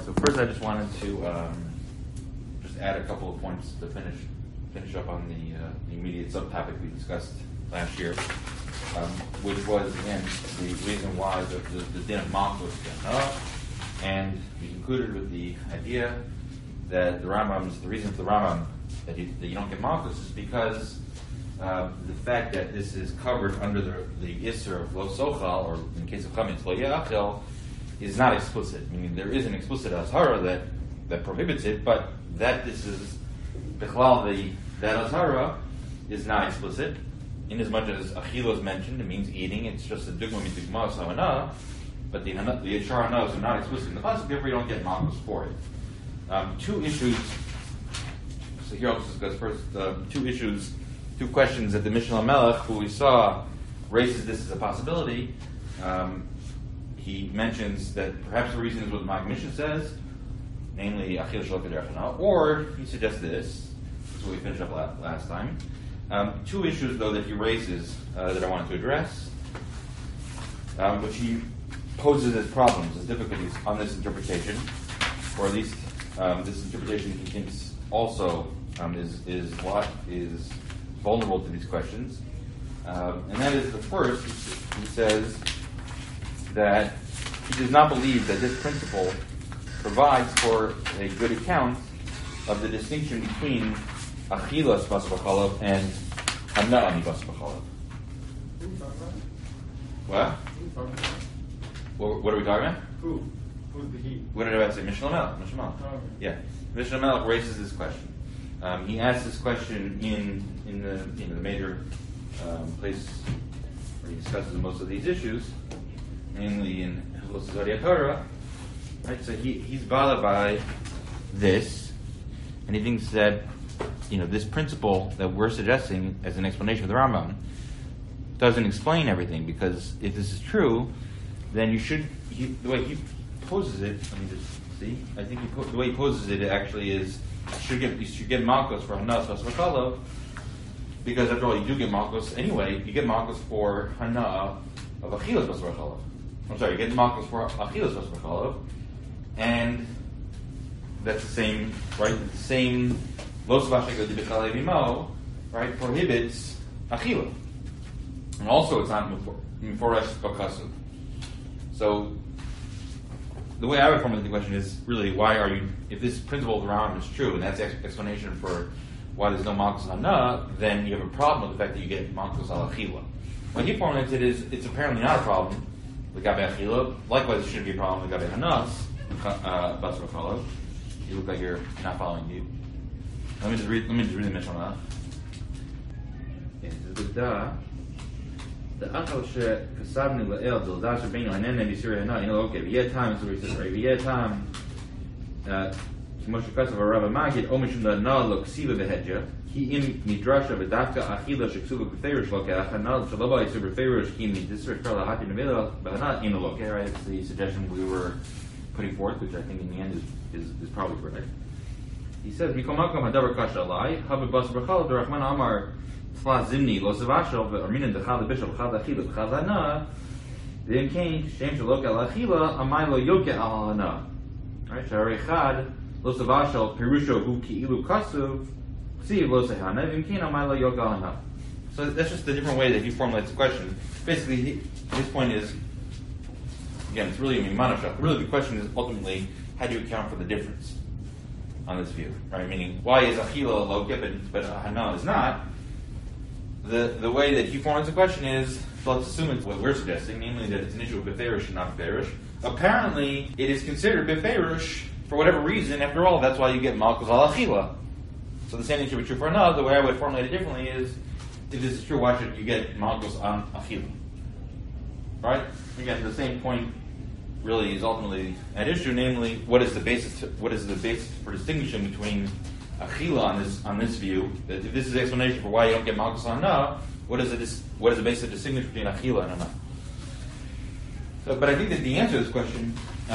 So first, I just wanted to just add a couple of points to finish up on the immediate subtopic we discussed last year, which was again the reason why the din of malchus went up, and we concluded with the idea that the reason for the Rambam that you don't get malchus is because the fact that this is covered under the Isser of lo sochal, or in the case of chametz lo yachel, is not explicit. Meaning there is an explicit azhara that prohibits it, but that this is bichlal that azhara is not explicit. In as much as achila is mentioned, it means eating. It's just a dugma mitugma savana, but the yashar hanas are not explicit in the pasuk. Therefore, you don't get malchus for it. Two issues. So here I'll discuss first two questions that the Mishnah Melech, who we saw, raises this as a possibility. He mentions that perhaps the reason is what the Maggid Mishnah says, namely achil shelo kederech, or he suggests this. That's what we finished up last time. Two issues, though, that he raises that I wanted to address, which he poses as problems, as difficulties on this interpretation, or at least this interpretation he thinks also is vulnerable to these questions. And that is the first. He says that he does not believe that this principle provides for a good account of the distinction between achilas basar b'chalav and hana'ah basar b'chalav. What? What are we talking about? Who's the he? What did I say? Mishnah Melech. Yeah. Mishnah Melech raises this question. He asks this question in the major place where he discusses most of these issues, namely in Hilchos Zariya Torah. Right? So he's bothered by this, and he thinks that this principle that we're suggesting as an explanation of the Rambam doesn't explain everything, because if this is true, then the way he poses it, let me just see. I think the way he poses it actually is you should get malchus for hanas basar b'chalav, because after all you do get malchus anyway. You get malchus for hana'ah of achilas basar b'chalav. I'm sorry, you get malchus for achilas basar b'chalav, and that's the same, right? The same lo savashego di b'chalei b'mo, right, prohibits achila, and also it's not miforesh b'kasuv. So the way I would formulate the question is really, why are you, if this principle of the Rambam is true, and that's the explanation for why there's no malchus on hana'ah, then you have a problem with the fact that you get malchus al achila. What he formulates it is, it's apparently not a problem with gabe achila. Likewise, it shouldn't be a problem with gabe hanas basar b'chalav. You look like you're not following me. Let me just read the Mishnah. The achal shekasabni le'el zildash rabbeinu hanene b'sirei hana okay. V'yeh time is what he says, right? V'yeh time Moshe Kasav Rav Magid Omishum Da'na Lo Ksiva Behedja Ki Im Midrasha V'Dafka Achila Sheksuva B'Ferish Lo Ke'achana Shalaba Yisur B'Ferish Ki Midisr Karla Hati Nevela B'Hana In Lo Right, it's the suggestion we were putting forth, which I think in the end is probably correct. He says Mikol Makom Hadavar Kasha Alai Habib Basar B'Chalav D'Rachman Amar Tzla Zimni Lo Zavashal V'Arminan D'Chal B'Bishal V'Chal Achila V'Chal Hana V'Im Kain Shem Shalok Al Achila Amai Lo Yoke Al Hana. Right, Sharei Chad Lo Savashal Perusho Hu Ki'ilu Kasuv Ksiv Lo Sehana V'Im Kain Amai Lo Yoke Al Hana. So that's just a different way that he formulates the question. Basically, his point is, again, it's really a mimanashach. Really, the question is ultimately, how do you account for the difference on this view, right? Meaning, why is achila loke but hana is not? The way that he formulates the question is, so let's assume it's what we're suggesting, namely that it's an issue of beferish and not beferish. Apparently, it is considered beferish for whatever reason. After all, that's why you get malchus al achila. So the same thing should be true for hana. The way I would formulate it differently is, if this is true, why should you get malchus on achila? Right? Again, the same point really is ultimately at issue, namely, what is the basis for distinguishing between achila on this view? That if this is the explanation for why you don't get malchus on hana, what is the basis to distinguish between achila and hana? So, but I think that the answer to this question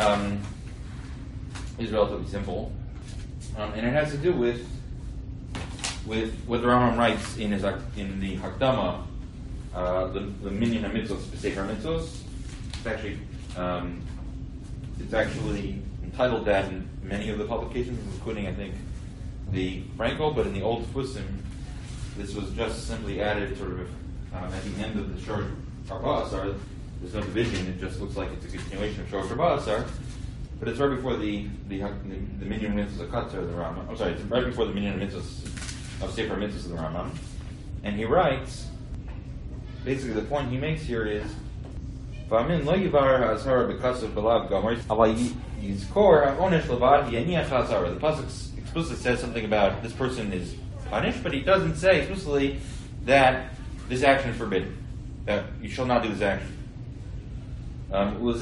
is relatively simple, and it has to do with what the Rambam writes in the Hakdama, the Minyan HaMitzvos, the Sefer HaMitzvos. It's actually titled that in many of the publications, including, I think, the Frankel, but in the old Fusim, this was just simply added sort of at the end of the Shor Arba Asar. There's no division, it just looks like it's a continuation of Shor Arba Asar, but it's right before the Minyan Mitzvahs of Katzar of the Rambam. I'm sorry, it's right before the Minyan Mitzvahs of Sefer Mitzvahs of the Rambam. And he writes, basically the point he makes here is, V'amin lo yivar ha'azhara b'kasav b'lav gomer, aval yizkor ha'onesh levad yaniach ha'azhara. The pasuk explicitly says something about this person is punished, but he doesn't say explicitly that this action is forbidden, that you shall not do this action. Given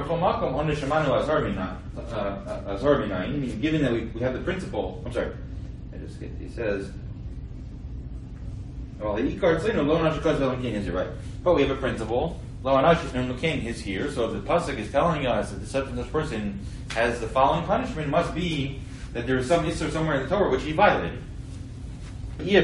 that we have the principle, I'm sorry, he says, well, the ikar tzlinu lo nashukaz v'lamkein is right, but we have a principle. Lo nashukaz is here, so if the pasuk is telling us that such and such person has the following punishment, must be that there is some issur somewhere in the Torah which he violated. Meaning,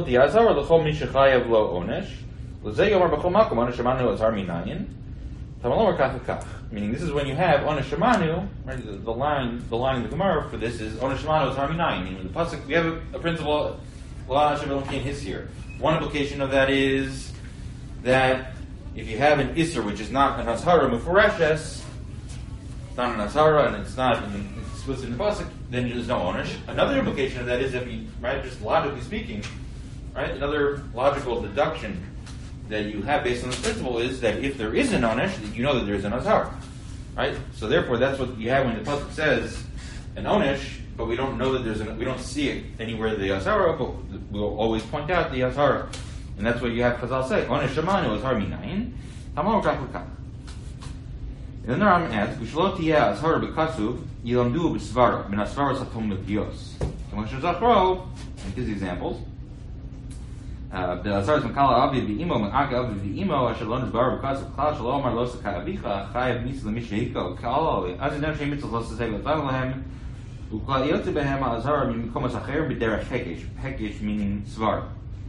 this is when you have onesh shemanu, right? The line in the Gemara for this is onesh shemanu is harminayin. Meaning the pasuk, we have a principle. His here. One implication of that is that if you have an isser which is not an azhara mufureshes, it's not an azhara and it's not explicit in the pasuk, then there's no onesh. Another implication of that is, if you, right, just logically speaking, right, another logical deduction that you have based on this principle is that if there is an onesh, you know that there is an azhara, right? So therefore, that's what you have when the pasuk says an onesh, but we don't know that we don't see it anywhere the azhara, but we'll always point out the azhara, and that's what you have Chazal say. Onesh shemanu azhar minayin, tamar kach v'kach. And then the Rambam adds, "V'shlot tiyeh azhara b'kasuv yilamdu b'svara min asvaras hatom l'piyos." Moshe Zachro, and his examples. The Azaras Makala Avi V'imo Ma'aka Avi V'imo Ashalon is Bar B'kasuv Klal Shalom Ar Losa Ka'avicha Chayav Mitzvah L'Mishayiko Ka'ala Azinem Shem Mitzvah Losa Zei L'Tan Lahem U'Klal Yotze Behem Azhar Mikomas Acher B'derech Hekesh. Hekesh meaning Svar.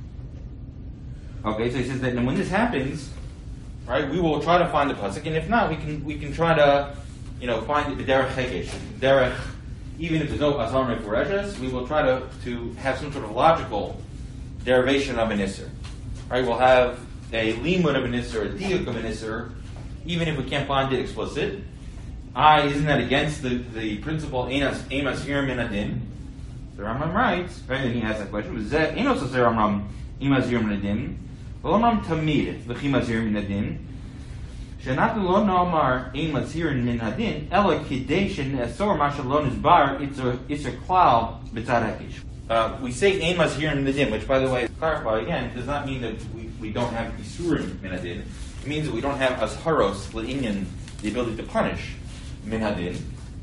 Okay, so he says that when this happens, right, we will try to find the pasuk, and if not, we can try to, find the B'derech Hekesh. Derech, even if there's no Azhar Mefureshes, we will try to have some sort of logical derivation of an isser. Right, we'll have a limud of an isser, a diuk of an isser, even if we can't find it explicit. Isn't that against the principle emas hirim min adin? The Rambam writes, right, and he asks that question, enos aser Rambam emas hirim min adin, v'lomram tamid v'chimas hirim min adin, shenatu lo nomar emas hirim min adin, ela kideshin esor mashalon isbar isser klal b'tzad hekish. We say ein mazhir min adin, which, by the way, to clarify again, does not mean that we don't have isurim min adin. It means that we don't have azharos l'inyan, the ability to punish min adin.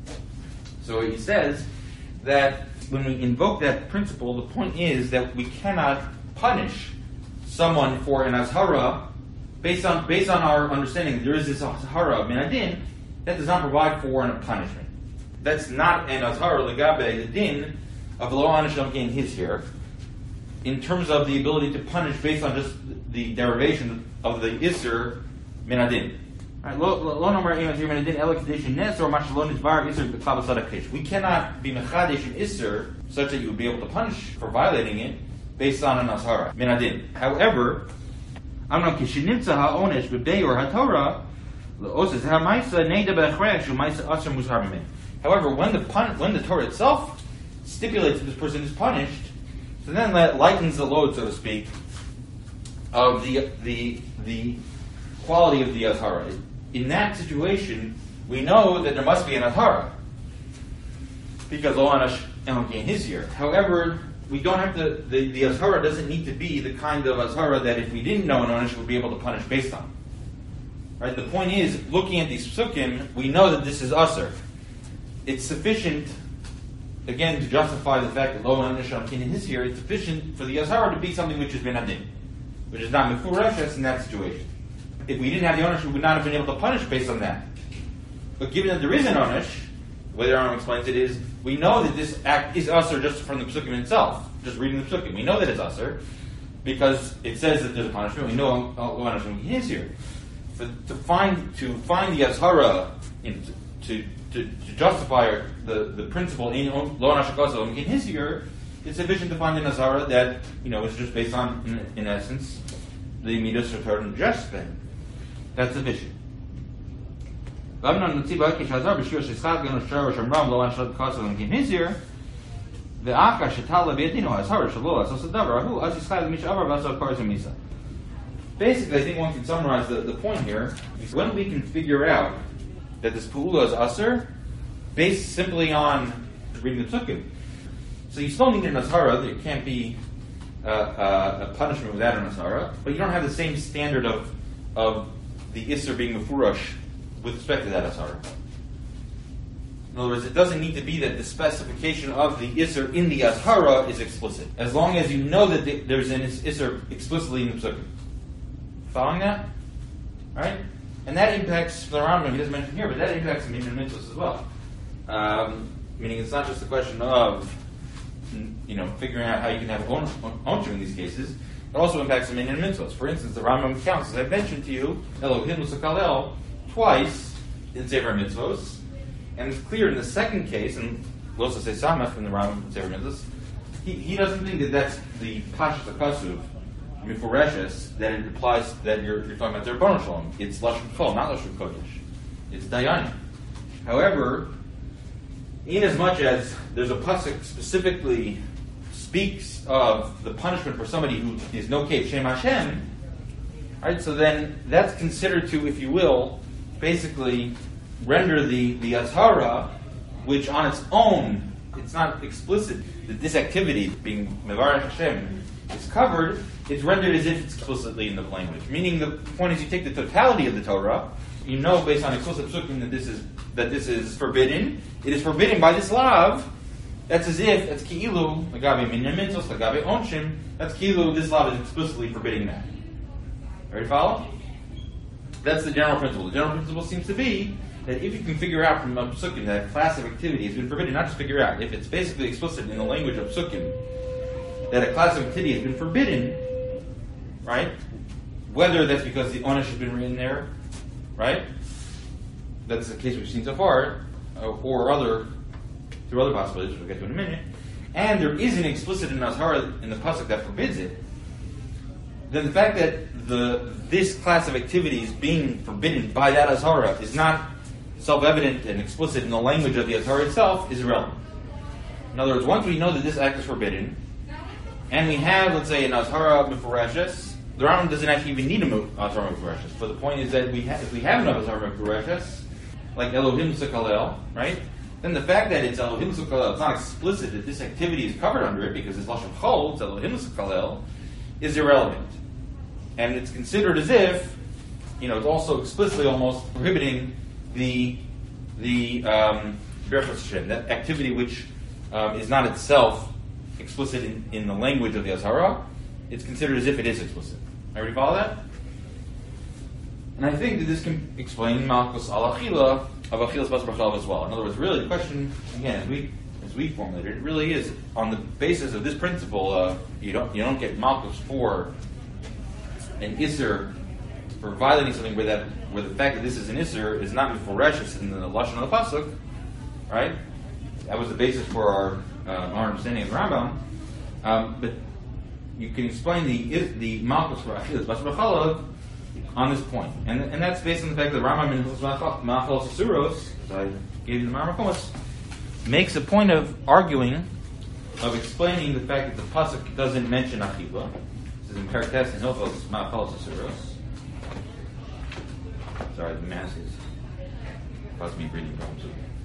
So he says that when we invoke that principle, the point is that we cannot punish someone for an azhara based on our understanding that there is this azhara min adin that does not provide for a punishment. That's not an azhara legabe the din of lo anisham gain his here, in terms of the ability to punish based on just the derivation of the isser min adin. Right? Lo nomar emas min adin ela kedushin nes or mashalon isbar isser b'klal b'tzad. We cannot be mechadesh an isser such that you would be able to punish for violating it based on an azhara min adin. However, amnam kishinimtza ha'onesh b'beyor ha'torah le'oses ha'maisa neida b'achresh u'maisa asher muzhar b'meh. However, when the Torah itself stipulates that this person is punished, so then that lightens the load, so to speak, of the quality of the azhara. In that situation, we know that there must be an azhara, because lo anash elokein his here. However, we don't have to. The azhara doesn't need to be the kind of azhara that if we didn't know an anash would be able to punish based on. Right. The point is, looking at these psukim, we know that this is aser. It's sufficient. Again, to justify the fact that lo anisham kin is here, it's sufficient for the azhara to be something which is ben adin, which is not mefureshes in that situation. If we didn't have the onish, we would not have been able to punish based on that. But given that there is an onish, the way the Rambam explains it is, we know that this act is usher just from the psukim itself, just reading the psukim. We know that it's usher because it says that there's a punishment. We know lo anisham kin is here. To find the azhara, justify the principle in lo nashakaso in his year, it's sufficient to find an azara that is just based on, in essence, the midas return just then. That's sufficient. Basically, I think one can summarize the point here. When we can figure out that this pu'ula is aser, based simply on reading the psukim. So you still need an azhara. There can't be a punishment without an azhara, but you don't have the same standard of the isser being mefurash with respect to that azhara. In other words, it doesn't need to be that the specification of the isser in the azhara is explicit, as long as you know that there's an isser explicitly in the psukim. Following that? Right? And that impacts the Rambam, he doesn't mention here, but that impacts the minyan mitzvahs as well. Meaning it's not just a question of figuring out how you can have ownership in these cases. It also impacts the minyan mitzvahs. For instance, the Rambam counts, as I mentioned to you, Elohim L'Sakalel, twice in Sefer Mitzvos, and it's clear in the second case, and we'll also say Samach from the Rambam in Sefer Mitzvos, he doesn't think that that's the Pashas HaKasuv, Mifureshes, that it implies that you're talking about their Rebbeinu Shalom. It's Lashon Kol, not Lashon Kodesh. It's Dayanim. However, in as much as there's a pasuk specifically speaks of the punishment for somebody who is no cave Shem Hashem, right? So then that's considered to, if you will, basically render the azhara, which on its own, it's not explicit that this activity being Mevarach Hashem is covered. It's rendered as if it's explicitly in the language. Meaning the point is, you take the totality of the Torah, you know based on explicit psukim that this is forbidden. It is forbidden by this lav. That's as if that's ki'ilu lagabe minyan mitzvos lagabe onshim. That's ki'ilu. This lav is explicitly forbidding that. Ready to follow? That's the general principle. The general principle seems to be that if you can figure out from psukim that a class of activity has been forbidden, not just figure out if it's basically explicit in the language of psukim that a class of activity has been forbidden, right? Whether that's because the onesh has been written there, right? That's the case we've seen so far, or through other possibilities, which we'll get to in a minute. And there is an explicit in Azhar in the pasuk that forbids it. Then the fact that this class of activities being forbidden by that Azhara is not self-evident and explicit in the language of the Azhara itself is irrelevant. In other words, once we know that this act is forbidden, and we have, let's say, an Azhara Mefureshes, the Rambam doesn't actually even need a Azhara Mefureshes. But the point is that if we have enough Azhara Mefureshes, like Elohim Sakalel, right? Then the fact that it's Elohim Sakalel, it's not explicit that this activity is covered under it because it's Lashon Chol, it's Elohim Sakalel, is irrelevant. And it's considered as if, it's also explicitly almost prohibiting the Berachos Hashem, that activity which is not itself explicit in the language of the Azhara. It's considered as if it is explicit. Everybody follow that? And I think that this can explain Malchus al Achila of Achilas Bas B'Chalav as well. In other words, really the question, again, as we formulated, it really is on the basis of this principle. You don't get Malchus for an Isser for violating something where the fact that this is an Isser is not Mefureshes in the Lashon of the pasuk, right? That was the basis for our understanding of the Rambam. But you can explain the Malchus for Achilas Bas B'Chalav on this point, and that's based on the fact that Rambam in Machal Sasuros, as I gave you the Marmakomos, makes a point of arguing, of explaining the fact that the pasuk doesn't mention Achila. This is in Periktes and Hilchos Machal Sasuros. Sorry, the mask is causing me breathing problems.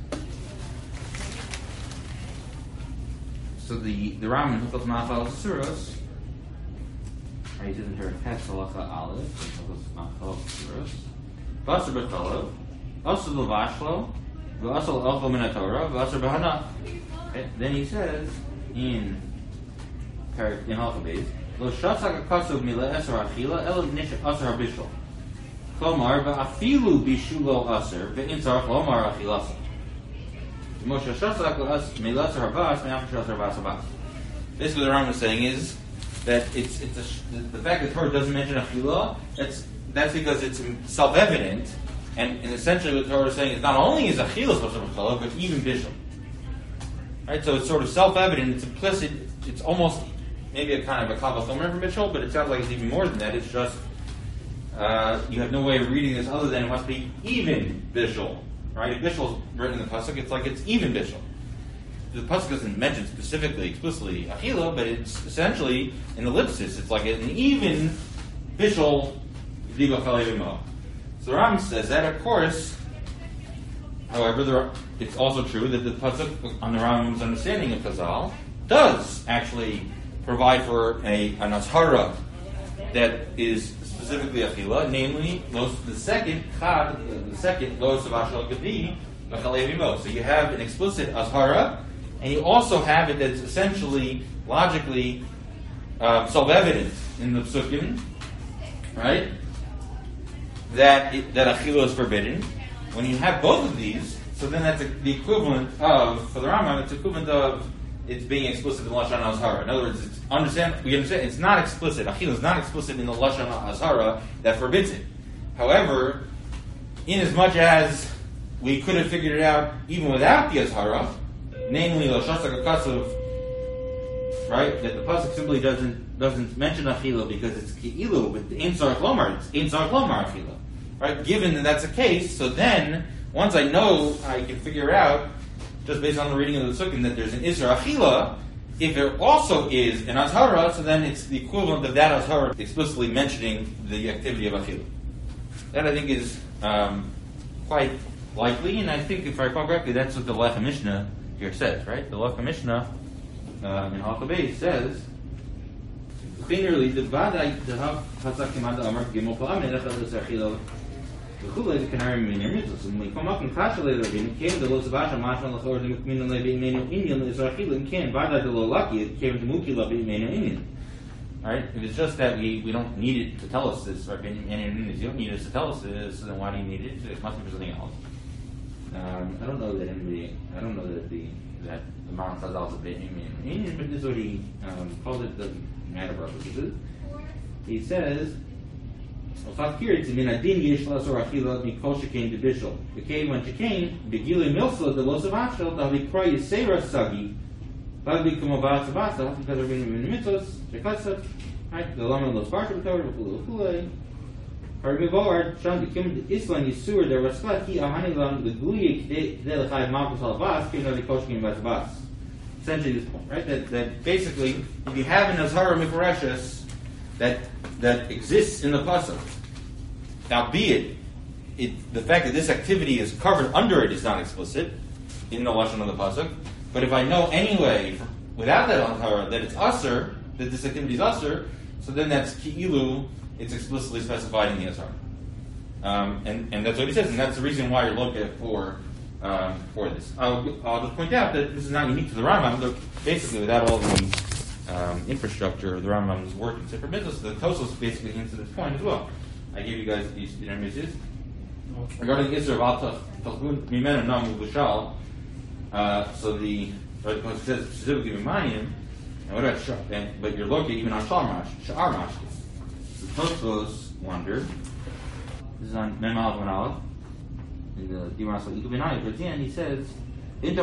So the Rambam in Hilchos Machal Sasuros, he says in Periktes Halacha Aleph, Hilchos Machal Sasuros, V'asar b'chalav, Asar l'vashlo, V'asar l'elchel min haTorah, V'asar b'hana. Then he says in Halacha Beis, Lo shatzak ha'kasuv mila esar achila, ela nish asar ha'bishul. Klomar v'afilu bishulo asar, ve'in tzarach lomar achilasa. Moshe shatzak mila esar ha'bas, me'afar shasar bas ha'bas. Basically, what the Rambam is saying is that the fact that Torah doesn't mention achila, that's because it's self-evident And essentially what the Torah is saying is not only is Achila supposed to be Challah, but even Bishul. Right? So it's sort of self-evident, it's implicit, it's almost maybe a kind of a Kal V'chomer for Bishul, but it sounds like it's even more than that. It's just, you have no way of reading this other than it must be even Bishul. Right? If Bishul is written in the Pasuk, it's like it's even Bishul. The Pasuk doesn't mention specifically, explicitly Achila, but it's essentially an ellipsis. It's like an even Bishul Diba Chalevimo. So the Ram says that, of course, however, it's also true that the Pasuk, on the Ram's understanding of Chazal, does actually provide for an Azhara that is specifically Achila, namely, the second, Lo Savashal Gadi, V'Chalevimo. So you have an explicit Azhara, and you also have it that's essentially, logically, self-evident in the Psukim, right? That Achila is forbidden. When you have both of these, so then that's the equivalent of, for the Rambam, it's equivalent of it's being explicit in Lashon Azhara. In other words, we understand it's not explicit. Achila is not explicit in the Lashon Azhara that forbids it. However, in as much as we could have figured it out even without the Azhara, namely L'Shastak HaKasav, right, that the Pasuk simply doesn't mention Achila because it's Ki'ilu, but the Ein Tzarech Lomar, it's Ein Tzarech Lomar Achila. Right? Given that that's the case, so then, once I know, I can figure out, just based on the reading of the Sukkim, that there's an Isra Achila, if there also is an Azhara, so then it's the equivalent of that Azhara explicitly mentioning the activity of Achila. That I think is quite likely, and I think, if I recall correctly, that's what the Lechem Mishnah here says, right? The Lechem Mishnah in Halakha Beis says, clearly, the Vadai, the Hatzak Kimad Amar Gimel Pa'am Nedachal L'Sachila V'chulei the Kanari Minir Mitzvos. And we come up in Kashalei Rabin, came the Lo Zavasha Mashma L'chor the Mukminu Levi Imenu Inyan L'Israchila and came Vadai the Lo Laki it came to Muki Levi Imenu Inyan. Right? If it's just that we don't need it to tell us this, right? You don't need us to tell us this, so then why do you need it? It must be for something else. I don't know that the Maran Chazal is a bit Inyan, but this is what he called it the matter purposes. He says, when she came, Begili Milsla, the Los of Ashel, the Vikra Yisera Sagi, Badi Kumavas of Asa, because of being in the Mitzvos, Shekasa, the Lama Los Barker, the Fulay, Hargavard, Shan, the Kim, the Islam Yisur, the Raslaki, Ahanilam, the Gulik, the Lachai Malkus Alvas, came out of the Koshkim Vasbas. Essentially this point, right? That basically, if you have an Azhara Mifareshus that exists in the Pasuk, albeit the fact that this activity is covered under it is not explicit in the Lashon of the Pasuk, but if I know anyway, without that Azhara, that it's Asr, that this activity is Asr, so then that's Ki'ilu, it's explicitly specified in the Azhara. And that's what he says, and that's the reason why you're looking for this. I'll just point out that this is not unique to the Rambam. Basically, without all the infrastructure of the Rambam's work in Sefer Mitzvos, the Tosfos basically hints to this point as well. I gave you guys these intermediates. Regarding the Isra of Al Talchun Mimenu Namu B'Shal, so the it says specifically Mimayim, and what about but you're looking even on Sha'ar Mashkis. The Tosfos wondered. This is on Mem Aleph and Aleph. In the Dimas of Ikubenai, towards the end, he says, right?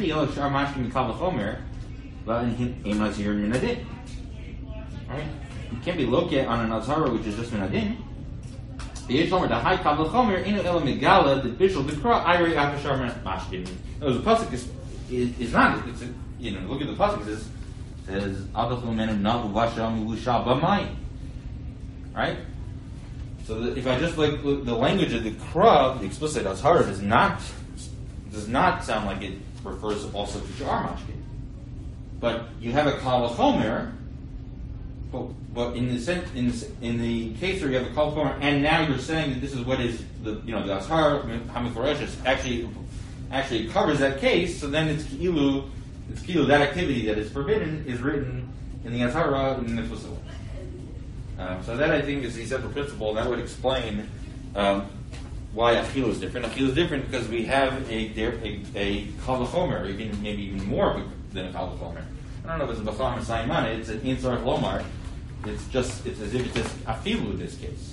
You can't be looked at on an Azhara which is just Minadin. The high Kabbalah Chomer, Inu Ela Megala, the Bishul, the Kra, Iri Akashar Mashkin. No, the Pasuk is not, it's a, look at the Pasuk, it says, Abachlu Menu Nahu Vasha Mulusha Bamai. Right? So that if I just look the language of the Kra, the explicit Azhara does not sound like it refers also to Sha'ar Mashkin. But you have a Kal V'chomer, but in the case where you have a Kal V'chomer, and now you're saying that this is what is the Azhara Hamifareshus actually covers that case. So then it's Ki'ilu that activity that is forbidden is written in the Azhara in the explicit way. So that I think is the central principle, and that would explain why Achila is different. Achila is different because we have a Kal V'chomer, maybe even more than a Kal V'chomer. I don't know if it's a B'chomer Saimana, it's an Ein Tzarech Lomar. It's as if it says Afilu in this case.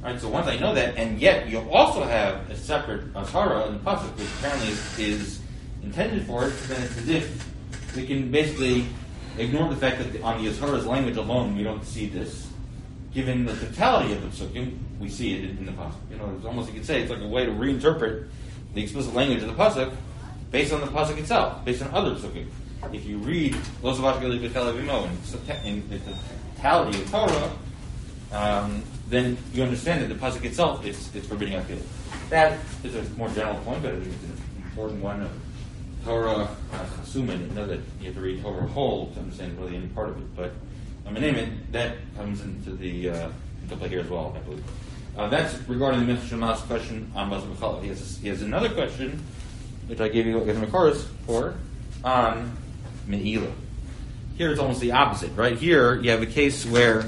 Right, so once I know that, and yet you also have a separate Azhara in the Pasuk, which apparently is intended for it, then it's as if we can basically ignore the fact that on the Azhara's language alone we don't see this. Given the totality of the Psukim, we see it in the Pasuk. It's almost, you could say, it's like a way to reinterpret the explicit language of the Pasuk based on the Pasuk itself, based on other Psukim. If you read Lo Zavach Gali B'Kel Avimo in the totality of Torah, then you understand that the pasuk itself is forbidding achilah. That is a more general point, but it's an important one of Torah chasumin. You know that you have to read Torah whole to understand really any part of it. But that comes into play here as well, I believe. That's regarding the Mishnah Shema's question on Mazal B'Chala. He has another question, which I gave you a chorus for, on Me'ilah. Here it's almost the opposite, right? Here you have a case where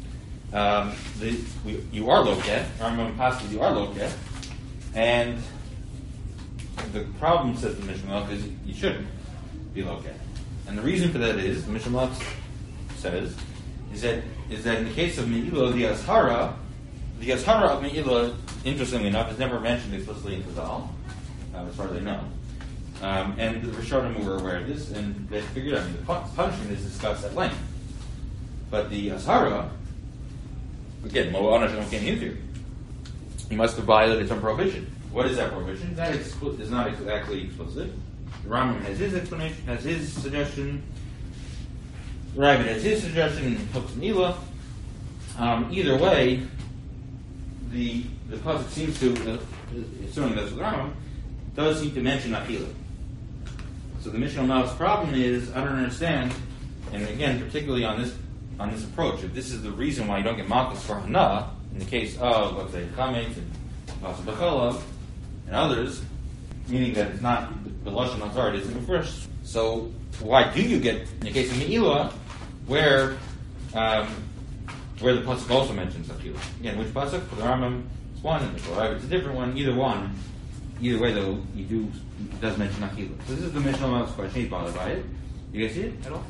you are loket, Rambam passes you are loket, and the problem, says the Mishnah, is you shouldn't be loket. And the reason for that is, the Mishnah says, is that in the case of Me'ilah, the Azhara of Me'ilah, interestingly enough, is never mentioned explicitly in Chazal, as far as I know. And the Rishonim were aware of this, and they figured out, the punishment is discussed at length. But the Azhara, again, Mo Anashim came into. You must have violated some prohibition. What is that prohibition? That is not exactly explicit. The Rambam has his explanation, has his suggestion. The Ravid has his suggestion in Hilchos Me'ilah. Either way, the pasuk seems to, assuming that's the Rambam, does seem to mention achilah. So the Mishnah Mal's problem is, I don't understand, and again, particularly on this approach, if this is the reason why you don't get malchus for hana, in the case of, let's say, chametz and Mazal B'Chala and others, meaning that it's not the lashon hazar, it isn't first. So why do you get, in the case of Me'ilah, where the pasuk also mentions achilah? Again, which pasuk? For the Rambam, it's one, and for the Rav, it's a different one. Either way, though, it does mention achilah. So this is the Mishnah Mal's question. He's bothered by it. You guys see it at all?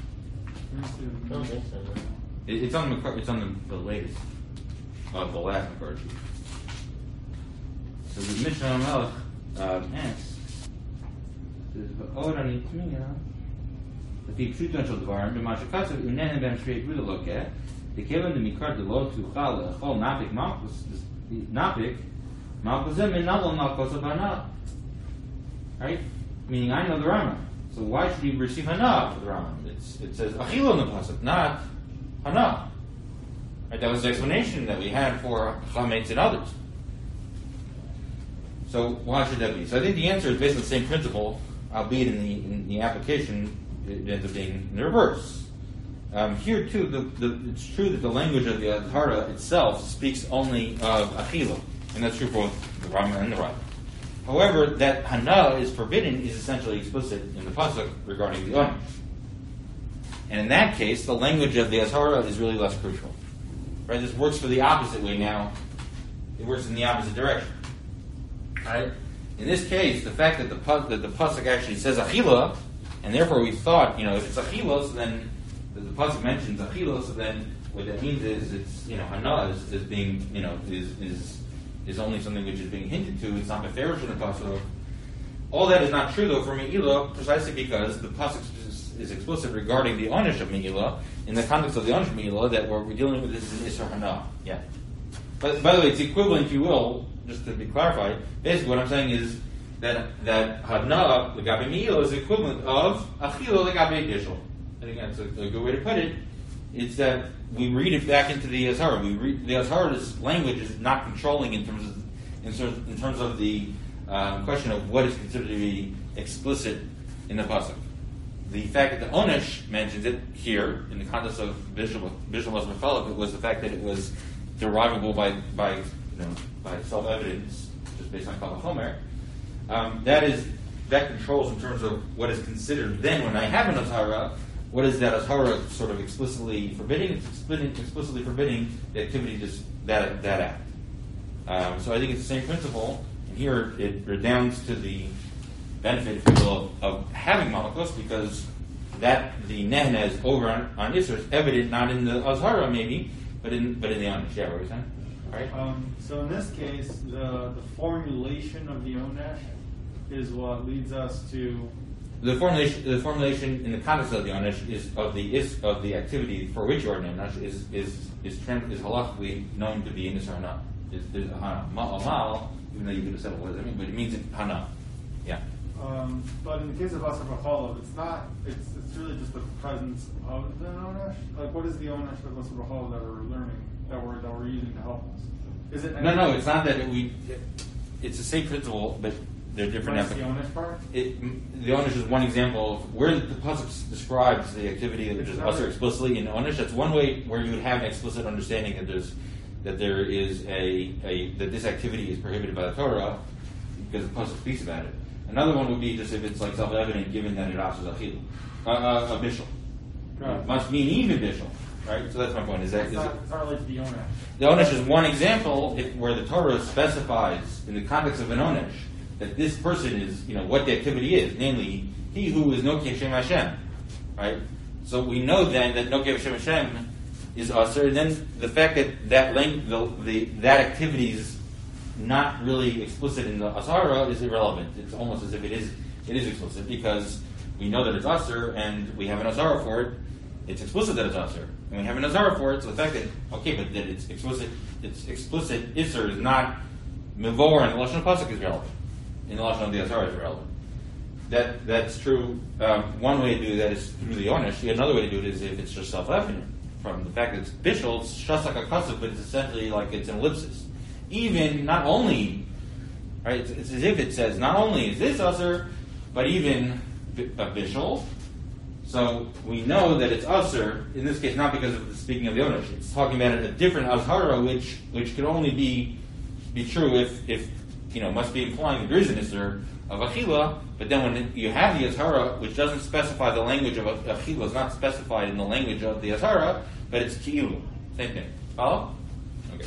It's on the latest of the last Makar sheet. So the Mishnah Melech asks, "V'od ani tmiya, l'fi pshuton shel dvarim b'ma shekatzav unehen ben shrei gvula lokeh, dekevan demikar delo tuchal le'achol napik malchus zeh menalo malchus of hana." Right? Meaning, I know the Rambam. So why should he receive hana for the Rambam? It says achila in the pasuk, not hana. Right? That was the explanation that we had for chametz and others. So why should that be? So I think the answer is based on the same principle, albeit in the application it ends up being in the reverse. Here too, it's true that the language of the Azhara itself speaks only of achila, and that's true for both the Rambam and the Rav. However, that hana is forbidden is essentially explicit in the pasuk regarding the onish. And in that case, the language of the Azhara is really less crucial. Right? This works for the opposite way now. It works in the opposite direction. Right? In this case, the fact that the pasuk actually says achila, and therefore we thought, if it's achila, so then the pasuk mentions achila, so then what that means is it's hana is being is only something which is being hinted to. It's not mefarish in the pasuk. All that is not true though for Me'ilah, precisely because the pasuk is explicit regarding the onish of Me'ilah in the context of the onish of Me'ilah that we're dealing with this is Isser Hana. Yeah. But by the way, it's equivalent, if you will, just to be clarified. Basically, what I'm saying is that Hana legabe Me'ilah is the equivalent of Achila legabe Dishel. I think that's a good way to put it. It's that we read it back into the Azhara. The Azhara's language is not controlling in terms of the question of what is considered to be explicit in the pasuk. The fact that the Onish mentions it here in the context of Bishul Masmachalak, it was the fact that it was derivable by self-evidence, just based on Kal Chomer. That controls in terms of what is considered then when I have an Azhara. What is that Azhara sort of explicitly forbidding? It's explicitly forbidding the activity, just that act. So I think it's the same principle. And here it redounds to the benefit, if you will, of having malchus, because that the nehna is over on Isser is evident not in the Azhara maybe, but in the Onish. Yeah, what were you saying? right? So in this case, the formulation of the onesh is what leads us to. The formulation in the context of the onesh is of the activity for which you are onesh is halachically known to be in the hana. Is hana ma'amal, even though you could have said what does it mean, but it means hana. Yeah. But in the case of Asar B'Chalav, it's not. It's really just the presence of the onesh. Like, what is the onesh of Asar B'Chalav that we're learning, that we're using to help us? Is it? No, it's not that it's the same principle, but they're different. What's the onesh part? The onesh is one example of where the pasuk describes the activity which is usher explicitly in onesh. That's one way where you would have an explicit understanding that there is that this activity is prohibited by the Torah because the pasuk speaks about it. Another one would be just if it's like self-evident, given that it asks achil, a bishul. It must mean even bishul, right? So that's my point. It's not related to the onesh. The onesh is one example where the Torah specifies in the context of an onesh that this person is, what the activity is, namely he who is Noki Hashem Hashem, right? So we know then that Noki Hashem Hashem is usher, and then the fact that activity is not really explicit in the Asara is irrelevant. It's almost as if it is explicit because we know that it's usher and we have an Asara for it. It's explicit that it's usher, and we have an Asara for it. So the fact that it's explicit Isser is not Mivor and the Lashon of Pasuk is relevant. In the Lashon of the Asara is relevant. That's true. One way to do that is through the onesh. Another way to do it is if it's just self-evident. From the fact that it's bishul, it's shasak akasuk, but it's essentially like it's an ellipsis. Even, not only, right, it's as if it says, not only is this usher, but even a bishul. So we know that it's usher, in this case, not because of the speaking of the onesh. It's talking about a different azhara, which can only be true if must be implying that there is an isser of achila, but then when you have the azhara, which doesn't specify the language of achila, is not specified in the language of the azhara, but it's ki'ilu. Same thing. Follow? Okay.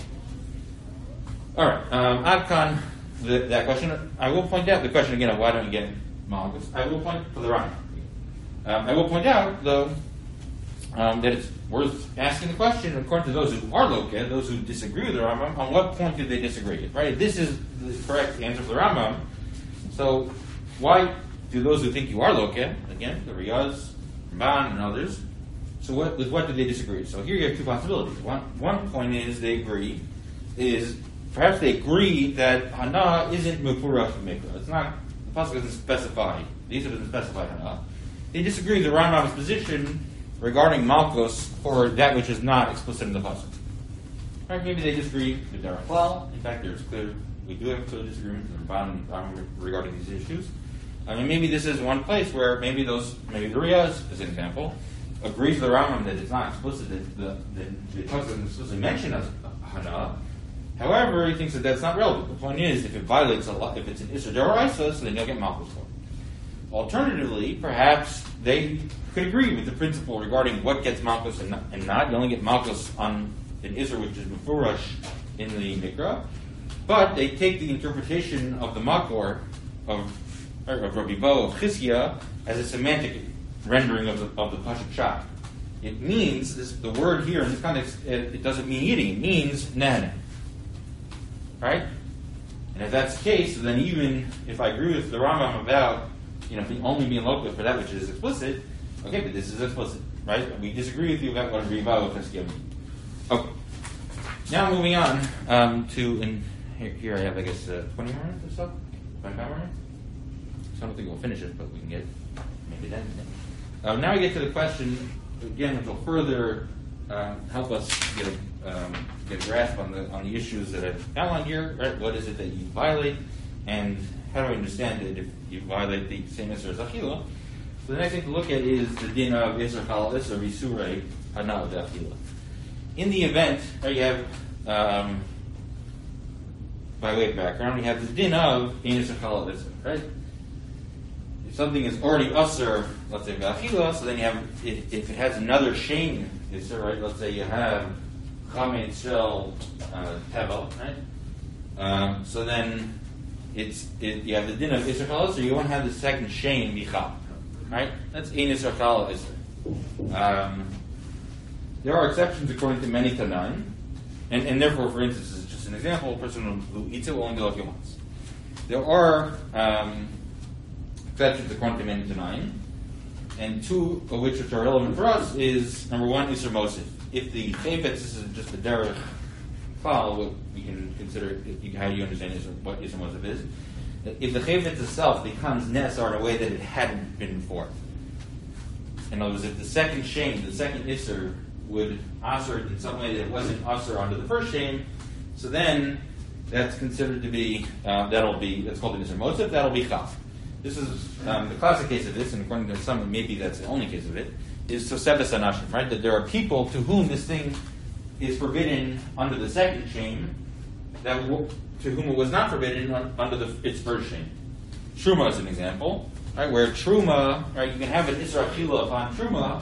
All right. Adkan, that question. I will point out the question again of why don't you get malchus. I will point to the Rambam. I will point out, though, that it's worth asking the question, according to those who are located, those who disagree with the Rambam, on what point did they disagree? Right? This is the correct answer for the Rambam. So, why do those who think you are located, again, the Riyaz, Ramban, and others, so with what do they disagree? So here you have two possibilities. One point is perhaps they agree that Hana isn't Mepurach Mikra. It's not, the Pasuk doesn't specify, the Yisra doesn't specify Hana. They disagree with the Rambam's position regarding Malchus for that which is not explicit in the Pasuk. Right, maybe they disagree with their well. In fact, we do have a clear disagreement with the Rambam regarding these issues. I mean, maybe this is one place where maybe the Riyaz, as an example, agrees with the Rambam that it's not explicit, that the Pasuk doesn't explicitly mention Hana. However, he thinks that that's not relevant. The point is, if it violates if it's an Isser D'Oraisa, so then you'll get Malchus for it. Alternatively, perhaps they could agree with the principle regarding what gets Malchus and not. You only get Malchus on an Isser which is Mefurash in the Mikra. But they take the interpretation of the Makor of Rabbi Bo of Chizkiah as a semantic rendering of the Pashut Shah. It means, the word here in this context, it doesn't mean eating, it means nehane. Right? And if that's the case, then even if I agree with the Rambam about only being local for that which is explicit, okay, but this is explicit, right? We disagree with you about what Rabbi Bo of Chizkiah means. Okay. Now moving on here I have, I guess, 20 more minutes or so? 25 more minutes? So I don't think we'll finish it, but we can get maybe then. Now we get to the question, again, which will further help us get a grasp on the issues that I've outlined here, right? What is it that you violate, and how do I understand it if you violate the same Isser as Achila? So the next thing to look at is the din of Isser Chal Isser Visurei Hana of Achila. In the event, you have, by way of background, we have the din of Isser Chal Isser, right? If something is already Usser, let's say Achila, so then you have, if it has another shame Isser, right? Let's say you have Chametz Shel Tevel, right? So then you have the din of Isser Chal Isser, you won't have the second shame Michal, right? That's Ein Isser Chal Isser. There are exceptions according to many Tanaim, and therefore, for instance, it's just just an example, a person who eats it will only be lucky once. There are exceptions according to many to 9, and 2 of which are relevant for us is, number 1, Isser Mosif. If the Chayfetz, this is just a derech file, what we can consider, how you understand what Isser Mosif is. If the Chayfetz itself becomes Nesar in a way that it hadn't been before. In other words, if the second shame, the second Isser, would Asr in some way that it wasn't Asr under the first shame, so then that's considered to be, that's called an Isser Mosif, that'll be Chal. This is the classic case of this, and according to some, maybe that's the only case of it, is Tosefes Anashim, right? That there are people to whom this thing is forbidden under the second shame, to whom it was not forbidden under its first shame. Truma is an example, right? Where Truma, right, you can have an Isra Achila upon Truma,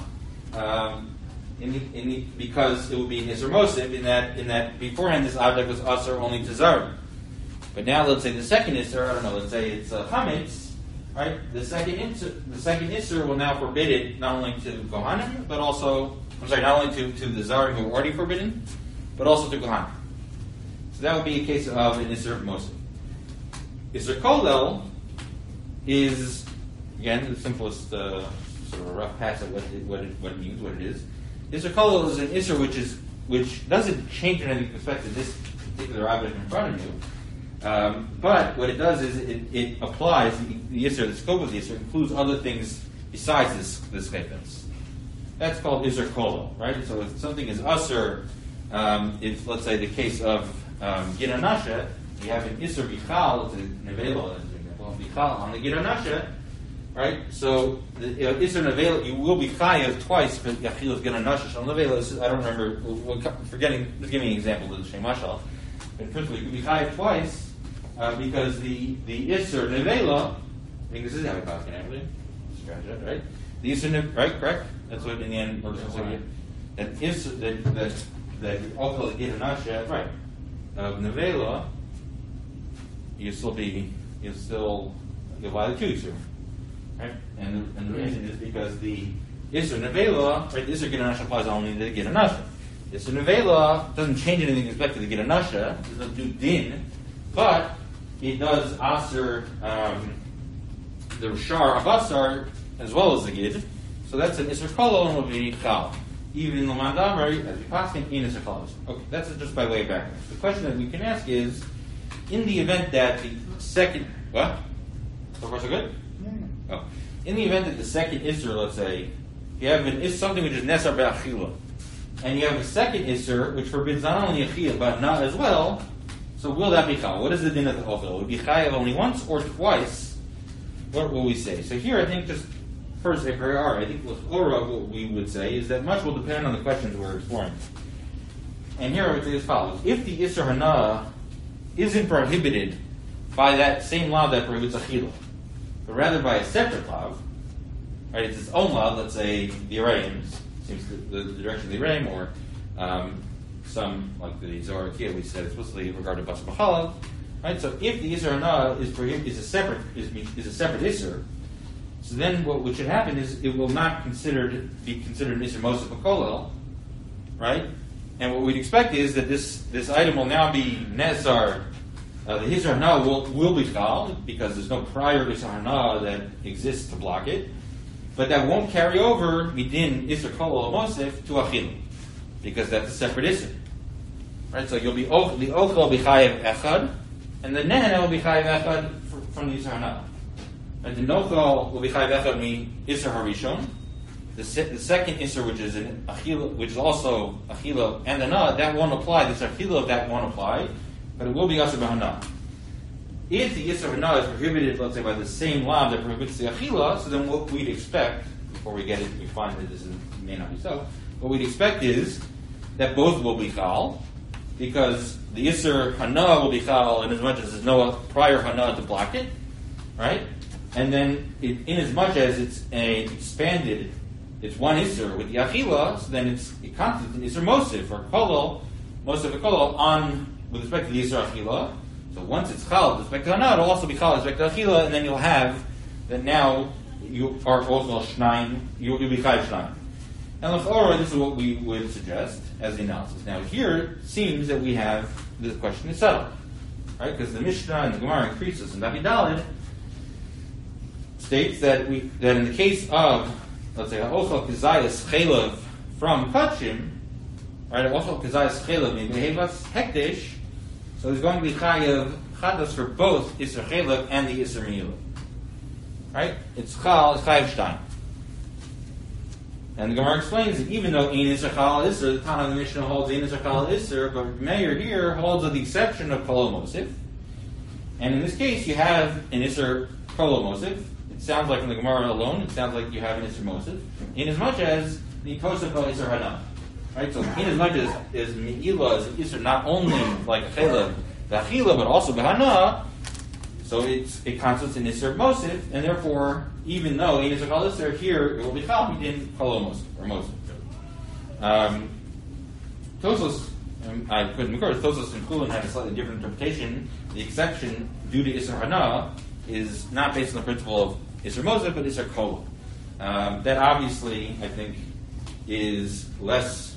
because it would be an Isra Mosif, in that beforehand this object was Asr only to Zar. But now let's say the second Isra, I don't know, let's say it's Chametz, right? The second Isser will now forbid it not only to Kohanim, but also, not only to the Zarim who are already forbidden, but also to Kohanim. So that would be a case of an Isser Mosif. Isser Kolel is, again, the simplest sort of a rough pass at what it means, what it is. Isser Kolel is an Isser which doesn't change anything with respect to this particular object in front of you. But what it does is it applies the Isser, the scope of the Isser includes other things besides this Chayfetz. That's called Isser Kolel, right? So if something is Asr, if let's say the case of Gid Anasha, you have an Isser Bichal, it's a Nevela, as an example, Bichal on the Gid Anasha, right? So the Isser Nevela, you will be Chayav twice for Yachil's Gid Anasha. Shal Nevela, I don't remember, forgetting, just give me an example of the Shem Mashal. But principally, you could be Chayav twice, because the Isser Nevela, I think this is how we pass it, actually. Scratch that, right? The Isser, right? Correct? That's what in the end, that Isser, that also the Gid Anasha, right? Of Nevela, you'll violate 2 Isser, right? And the reason is because the Isser Nevela, right? The Isser Gid Anasha applies only to the Gid Anasha. Isser Nevela doesn't change anything with respect to the Gid Anasha. It doesn't do din, but it does Asr the Shar of Asar as well as the Gid. So that's an Isser Kolel and will be Chal. Even in the Mandamari, as we pass in Isser Kolel. Okay, that's just by way of background. The question that we can ask is, in the event that the second, what? So far so good? Yeah. Oh. In the event that the second Isser, let's say, you have something which is Nesar Be'achila, and you have a second Isser which forbids not only Achila but not as well, so will that be Chal? What is the din of the Ochel? Would it be Chayav only once or twice? What will we say? So here I think just first a priori, I think what we would say is that much will depend on the questions we're exploring. And here I would say as follows. If the Isser Hana isn't prohibited by that same law that prohibits Achila, but rather by a separate law, right, it's its own law, let's say the Arayim, seems the direction of the Arayim, or some, like the Zohar Kia, we said explicitly regarded Basar B'chalav, right? So if the Isser Hana is a separate Isser, so then what should happen is it will not be considered an Isser Mosif Kolel, right? And what we'd expect is that this item will now be Nezar. The Isser Hana will be Chal, because there's no prior Isser Hana that exists to block it. But that won't carry over midin Isser Kolel Mosif to Achil, because that's a separate Isser. Right? So you'll be, the Ochel will be Chayev Echad, and the Nehana will be Chayev Echad from the Isser Hana. And the Nochel will be Chayev Echad mi Isser Harishon. The second Isser, which is an Achila, which is also Achila and Hana, that won't apply. This Achila of that won't apply, but it will be Asr B'Hana. If the Isser Hana is prohibited, let's say, by the same law that prohibits the Achila, so then what we'd expect, before we get it, we find that this may not be so, what we'd expect is that both will be Chal, because the Isser Hana will be Chal in as much as there's no prior Hana to block it, right? And then, in as much as it's expanded, it's one Isser with the Achila, so then it's a constant Isser Mosif, or Kolel, Mosif Kolel, with respect to the Isser Achila. So once it's Chal with respect to Hana, it'll also be Chal with respect to Achila, and then you'll have that now you are also Shnaim, you'll be Chayav Shnaim. And L'chora, this is what we would suggest as the analysis. Now here, it seems that we have the question is settled, right? Because the Mishnah and the Gemara increases, and David Daled states that in the case of, let's say, Ochel Kizayas Chelav from Kachim, right? Ochel Kizayas Chelav Mibehevas Hekdesh, so there's going to be Chayav Chadas for both Isser Chelav and the Isser Miyulav, right? It's Chayav Stein. And the Gemara explains that even though Ein Isser Chal Isser, the Tana of the Mishnah holds Ein Isser Chal Isser, but Meir here holds with the exception of Kol Mosif. And in this case, you have an Isser Kol Mosif. It sounds like in the Gemara alone, it sounds like you have an Isser Mosif, in as much as the Tosaf Isser Hana. Right? So in as much as Me'ila is an Isser not only like Chelav, V'achila, but also B'hana, so it constitutes an Isser Mosif, and therefore, even though Ein Isser Chal Isser, here it will be Chal in Kol Mosif, or Mosif. Tosos, I put in the course, Tosos and Kulin had a slightly different interpretation. The exception, due to Isser Hana, is not based on the principle of Isser Mosif, but Isser Kol. That obviously, I think, is less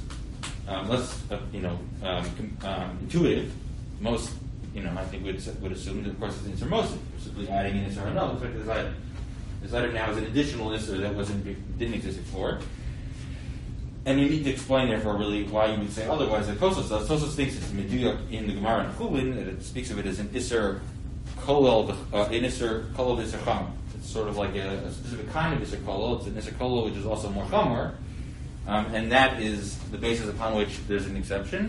intuitive. Most, I think would assume that, of course, it's Isser Mosif. We're simply adding in Isser Hana. Looks like this item now is an additional Isser that didn't exist before. And you need to explain, therefore, really why you would say otherwise. Like Tosos does. Tosos thinks it's Meduyah in the Gemara and Chulin, that it speaks of it as an Isser Kolel, an Isser Kolel Isser Cham. It's sort of like a specific kind of Isser Kolel. It's an Isser Kolel which is also more Chamor. And that is the basis upon which there's an exception.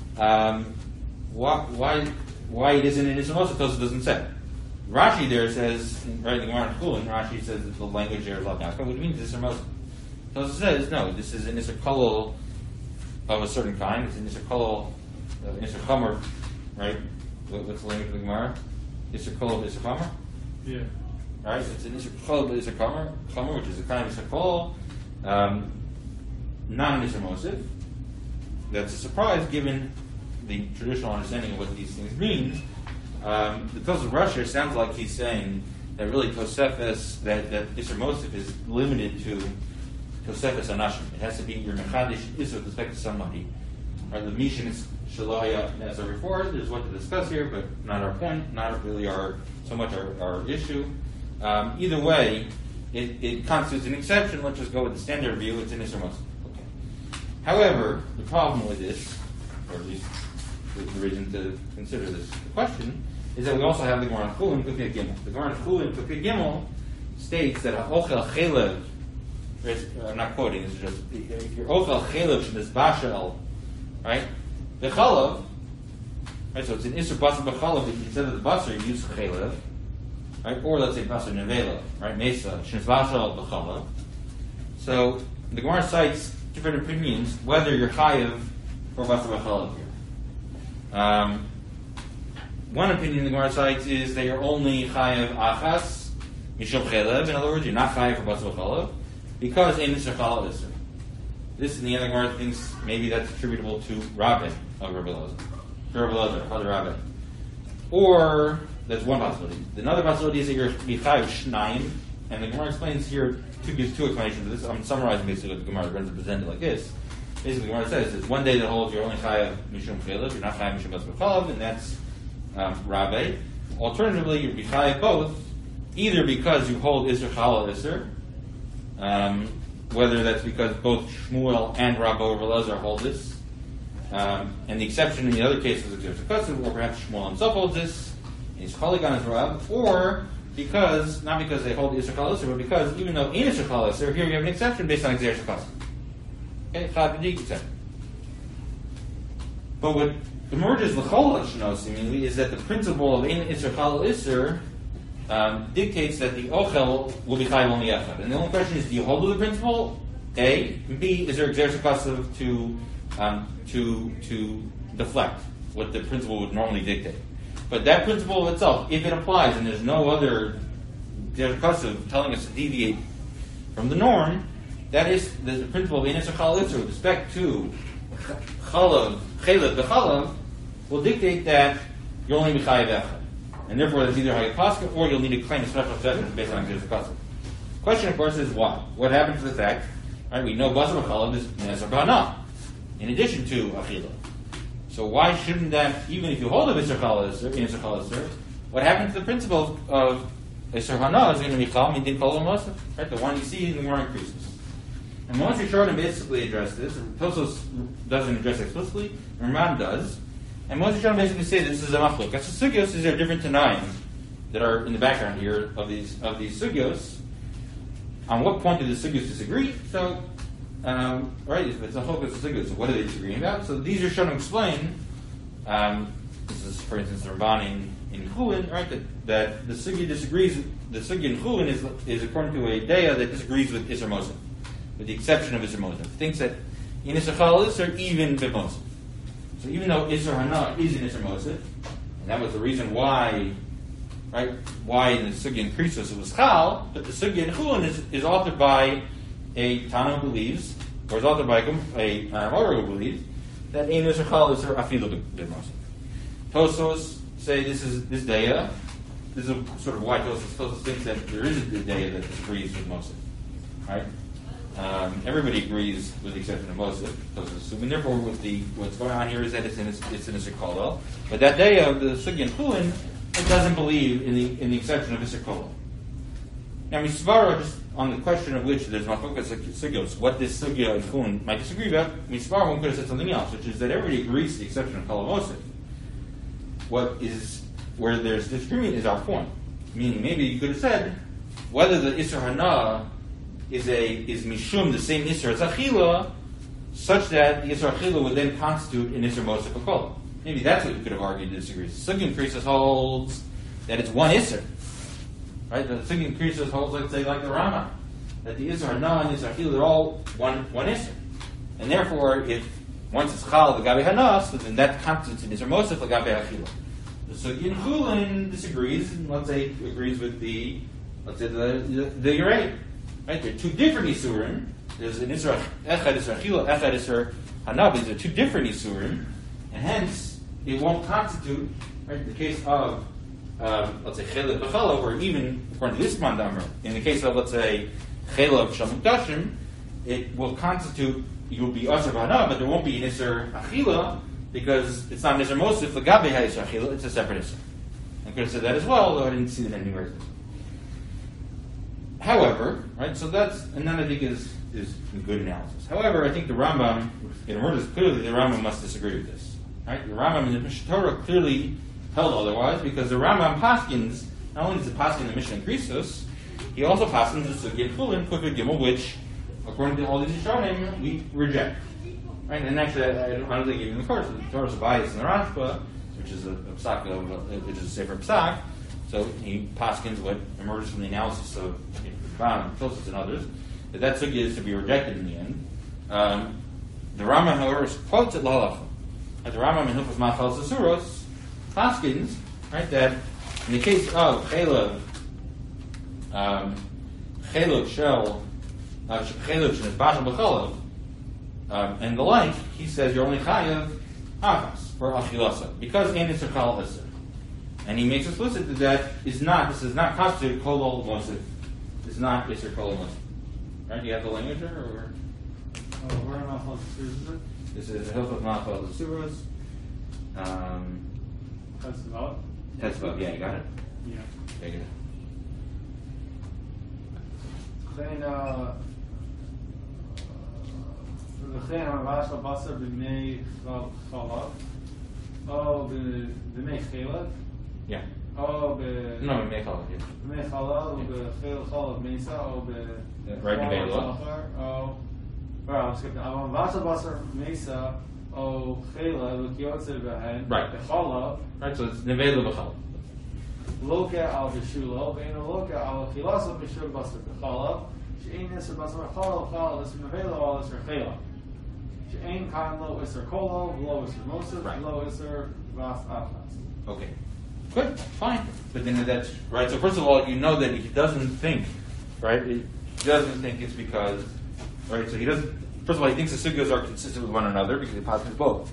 Why it isn't an Isser Mosif, Tosos doesn't say. Rashi there says, right in the Gemara and Chulin, Rashi says that the language there is Lavdaka, which means Isser Mosif. Tosos says, no, this is an Isser Kolel of a certain kind. It's an Isser Kolel, an Isser Chamor, right? What's the language of the Gemara? Isser Kolel of Isser Chamor? Yeah. Right? It's an Isser Kolel of Isser Chamor, which is a kind of Isser Kolel, not an Isser Mosif. That's a surprise given the traditional understanding of what these things mean. The Tosos of Russia sounds like he's saying that really Tosefes, that Isser Mosif is limited to Tosefes Anashim. It has to be your Mechadish Isser with respect to somebody. Right, the Mishin is Shalaya as a report. There's what to discuss here, but not our point, not really our issue. Either way, it constitutes an exception. Let's just go with the standard view. It's an Isser Mosif. Okay. However, the problem with this, or at least the reason to consider this question, is that we also have the Gemara Chulin Kufiyat Gimel. The Gemara Chulin Kufiyat Gimel states that Ochel Chelev, I'm not quoting, it's just if your Ochel Chelev Shemizbashel, right? The Chalav, right? So it's an Isser Basar B'Chalav. Instead of the Basar, you use Chelev, right? Or let's say Basar Nevela, right? Mesa Shemizbashel B'Chalav. So the Gemara cites different opinions whether you're Chayav or Basar B'Chalav here. One opinion the Gemara cites is that you're only Chayav Achas Mishum Chelev. In other words, you're not Chayav for Basar B'Chalav because Ein Isser Chal Isser. This, in the other Gemara, thinks maybe that's attributable to Rabbi of Rabbi Elazar, Father Rabbi. Or, that's one possibility. Another possibility is that you're Chayav Shnayim, and the Gemara explains here, gives two explanations of this. I'm summarizing basically what the Gemara is presented like this. Basically, the Gemara says there's one day that holds you're only Chayav Mishum Chelev, you're not Chayav Mishum Basar B'Chalav, and that's Rabbi. Alternatively, you're Chayav both, either because you hold Isser Chal Isser, whether that's because both Shmuel and Rabbi of Elazar hold this, and the exception in the other cases is Xer Shekasim, or perhaps Shmuel himself holds this, and he's Chaligan as Rab, or because, not because they hold Isser Chal Isser, but because even though in Isser Chal Isser, here you have an exception based on Xer Shekasim. Okay, Chad B'dik exception. But what emerges l'chol hashnos seemingly is that the principle of Ein Isser Chal Isser dictates that the ochel will be chayav only echad. And the only question is, do you hold to the principle? A. And B, is there exer shekasav to deflect what the principle would normally dictate? But that principle of itself, if it applies and there's no other exer shekasav telling us to deviate from the norm, that is the principle of Ein Isser Chal Isser with respect to chalav, the chalav, will dictate that you're only b'chayav echad. And therefore, there's either Hayat Pascha or you'll need to claim a special exception based on Xer Shekasim. Question, of course, is why? What happens to the fact, right, we know Basar B'Chalav is Nezer B'Hana, in addition to Achila. So why shouldn't that, even if you hold a Isser Chal Isser, what happens to the principle of Isser Hana is going to be Chal Midin Kol Mosef, right? The one you see, the more increases. And Moshe Shorten basically addressed this. Tosos doesn't address it explicitly, Ramban does. And Moshe Shorten basically says this is a machlok. That's the sugyos. These are different Tanaim that are in the background here of these sugyos. On what point do the sugyos disagree? So, right, if it's a machlok, it's a sugyos. So what are they disagreeing about? So these are shown to explain. This is, for instance, the Ramban in Chulin, right? That the sugya disagrees. The sugya in Chulin is according to a Deya that disagrees with Isser Mosef, with the exception of Isser Mosef. Thinks that in Isser Chal Isser, even Bit Mosef. So even though Isser Hana is in Isser Mosef, and that was the reason why, right? Why in the sugya in Krisos it was Chal, but the sugya in Chulin is authored by a Tana who believes, or is authored by a Maor who believes that in Isser Chal Isser Afilu Bit Mosef. Tosos say this Deya. This is sort of why Tosos thinks that there is a Deya that disagrees with Mosef, right? Everybody agrees with the exception of Mosef. Tosos assume, and therefore, what's going on here is that it's in Isser Kolel. But that Deya, the Sugya in Chulin, it doesn't believe in the exception of Isser Kolel. Now, Misvara, just on the question of which there's machlokas sugyos, what this Sugya in Chulin might disagree about, Misvara one could have said something else, which is that everybody agrees to the exception of Kolel Mosef. Where there's disagreement is our point. Meaning, maybe you could have said whether the Isser Hana is Mishum, the same Isser as Achila, such that the Isser Achila would then constitute an Isser Mosef Akol. Maybe that's what you could have argued to disagree. Sugya Krisos holds that it's one Isser. Right? The Sugya Krisos holds, let's say, like the Rama, that the Isser Hana and Isser Achila are all one Isser. And therefore, if once it's Chal L'gabe Hana, so then that constitutes an Isser Mosef L'gabe Achila. The Sugya in Chulin disagrees, and let's say agrees with the Yerei. Right? There are two different Isurim. There's an Isser Echad Isser Achila, Echad Isser Hana. These are two different Isurim, and hence it won't constitute, right, in the case of let's say Chelav B'Chalav, or even according to this Mandamer, in the case of let's say Chelav Shalom Dashim, it will constitute. You will be Asher Hana, but there won't be an Isser Achila, because it's not an Isser Mosef, the Gabe HaIsser Achila, it's a separate Isser. I could have said that as well, though I didn't see that anywhere. However, right, so that I think is a good analysis. However, I think the Rambam, in words, clearly the Rambam must disagree with this. Right? The Rambam in the Mishnah Torah clearly held otherwise, because the Rambam paskins, not only does he paskin the Mishnah in Krisos, he also paskins the Sugya in Chulin, Kufid Gimel, which, according to all these Rishonim, we reject. Right? And actually, I don't think even the course, the Torah's bias in the Rashba, which is a Sefer Psak, so he paskins what emerges from the analysis of Ramban, Tosos, and others, that Sugya is to be rejected in the end. The Rambam, however, quotes it L'Halacha. The Rambam in Hilchos Machal Sasuros paskins, right, that in the case of Chelav Shel Chelav Shel Bashal B'Chalav, and the like, he says you're only chayav avas for achilasa because ein Isser Chal Isser, and he makes explicit that this does not constitute kolol mosif. It's not Isser kolol mosif. Right? Do you have the language there, or? Where am I supposed to use it? This is the Hilchos Machal Suros. That's about. That's about. Yeah, you got it. Yeah. Very good. Then וכן המבש לבשר בבני חלב, או בבני חלב, או בבני חלב, או בחלב מסה, או המבש לבשר מסה, או חלב, וכיוצא בהן, בחלב, right, so it's nevela b'chalav. לוקה על בשולו, ואינו לוקה על חילסו בשול בשר בחלב, שאין נסר בשר בחלב, חלב נסר nevela או נסר חלב. שאין כאן לא איסר קולו, ולא איסר מוסף, ולא איסר vas achas. Okay. Good, fine. But then that's right. So first of all, you know that he doesn't think, right? He doesn't think it's because, right? So he doesn't. First of all, he thinks the sugyos are consistent with one another because he posits both.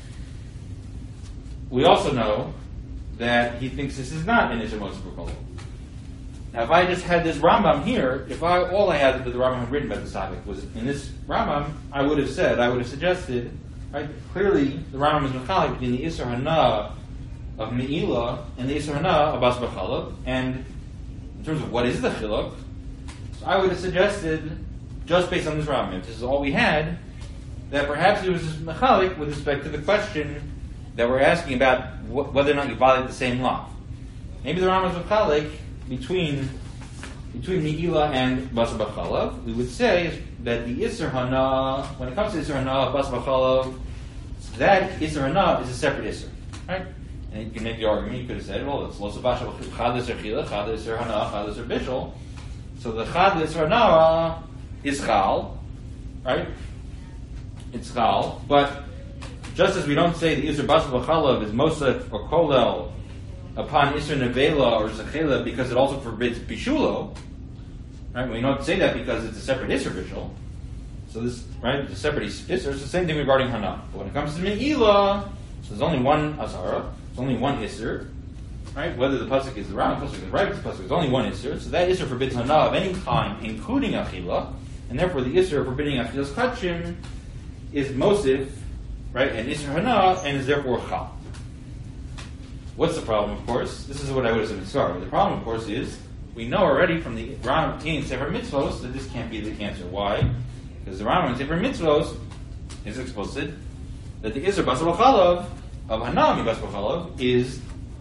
We also know that he thinks this is not an Isser Mosef B'Chalav. Now, if I just had this Rambam here, all I had that the Rambam had written about this topic was in this Rambam, I would have suggested Right? Clearly, the Rambam is mechalik between the Isser Hana of Me'ila and the Isser Hana of Bas B'chalav. And in terms of what is the chiluk, so I would have suggested, just based on this Rambam, if this is all we had, that perhaps it was mechalik with respect to the question that we're asking about whether or not you violate the same law. Maybe the Rambam is mechalik between Me'ila and Bas B'chalav. We would say that the Isser Hana, when it comes to Isser Hana of Bas B'chalav, that Isser Hana is a separate Isser. Right? And you can make the argument, you could have said, well, it's Los Basha Chad Isser Chila, Chad Isser Hana, Chad Isser Bishul. So the Chad Isser Hana is Chal, right? It's Chal, but just as we don't say the Isser Bas B'chalav is Mosef or Kolel upon Isser Nevela or Zechela because it also forbids Bishulo, right? We don't say that because it's a separate Isser Bishul. So this, right, it's a separate Isser. It's the same thing regarding Hana. But when it comes to Me'ila, so there's only one Azara, there's only one Isser, right? Whether the pasuk is the wrong pasuk or the right pasuk, there's only one Isser. So that Isser forbids Hana of any kind, including Achila, and therefore the Isser forbidding Achilas Kachim is Mosif, right, and Isser Hana, and is therefore Chal. What's the problem, of course? This is what I would have said before. The problem, of course, is we know already from the Rambam in Sefer Mitzvos that this can't be the answer. Why? Because the Rambam in Sefer Mitzvos is explicit that the Isser Bas B'chalav of Hanami Bas B'chalav is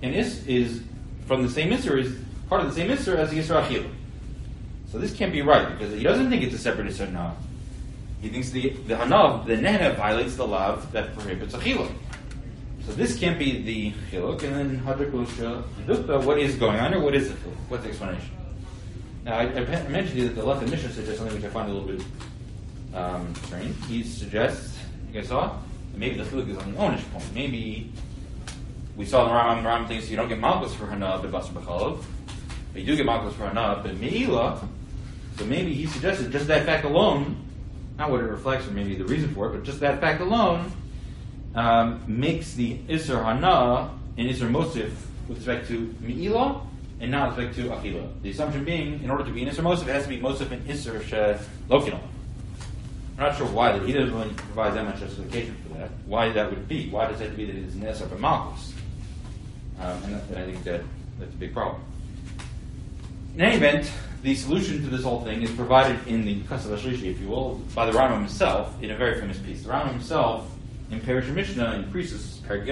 from the same Isser, is part of the same Isser as the Isser Achila. So this can't be right because he doesn't think it's a separate Isser Hana. He thinks the Hanav, the Nehna, violates the lav that prohibits Achila. So this can't be the chiluk, and then Hadraklusha Dukta, what is going on, or what is the chiluk? What's the explanation? Now, I mentioned to you that the left Mishnah suggests something which I find a little bit strange. He suggests, you guys saw, that maybe the chiluk is on the ownish point. Maybe we saw the Rambam thinks you don't get malchus for Hana but Bas B'chalav, but you do get malchus for Hana but Me'ila. So maybe he suggested just that fact alone, not what it reflects or maybe the reason for it, but just that fact alone makes the Isser Hana and Isser Mosif with respect to Me'ila and not with respect to Achila. The assumption being, in order to be an Isser Mosif, it has to be Mosif and Isser Lokino. I'm not sure why, that he doesn't really provide that much justification for that. Why that would be? Why does it have to be that it's an Isser for Malchus? And I think that's a big problem. In any event, the solution to this whole thing is provided in the Kasav HaShlishi, if you will, by the Rambam himself in a very famous piece. The Rambam himself, in Perish Mishnah, in Krisus, Perik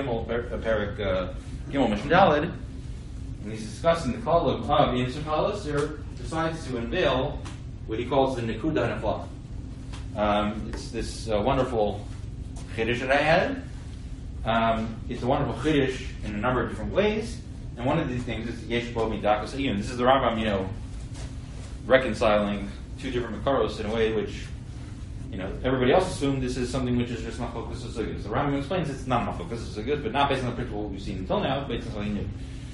Gimel Mishnah Daled, and he's discussing the column of Yisr Chalasir, decides to unveil what he calls the Nekuda Nefla. It's this wonderful Chiddush that I had. It's a wonderful Chiddush in a number of different ways, and one of these things is Yesh Bo Midakas Ayun. This is the Rambam, reconciling two different Makaros in a way which everybody else assumed this is something which is just Machlokas Sugyos. The Rambam explains it's not Machlokas Sugyos, but not based on the principle what we've seen until now, based on something new.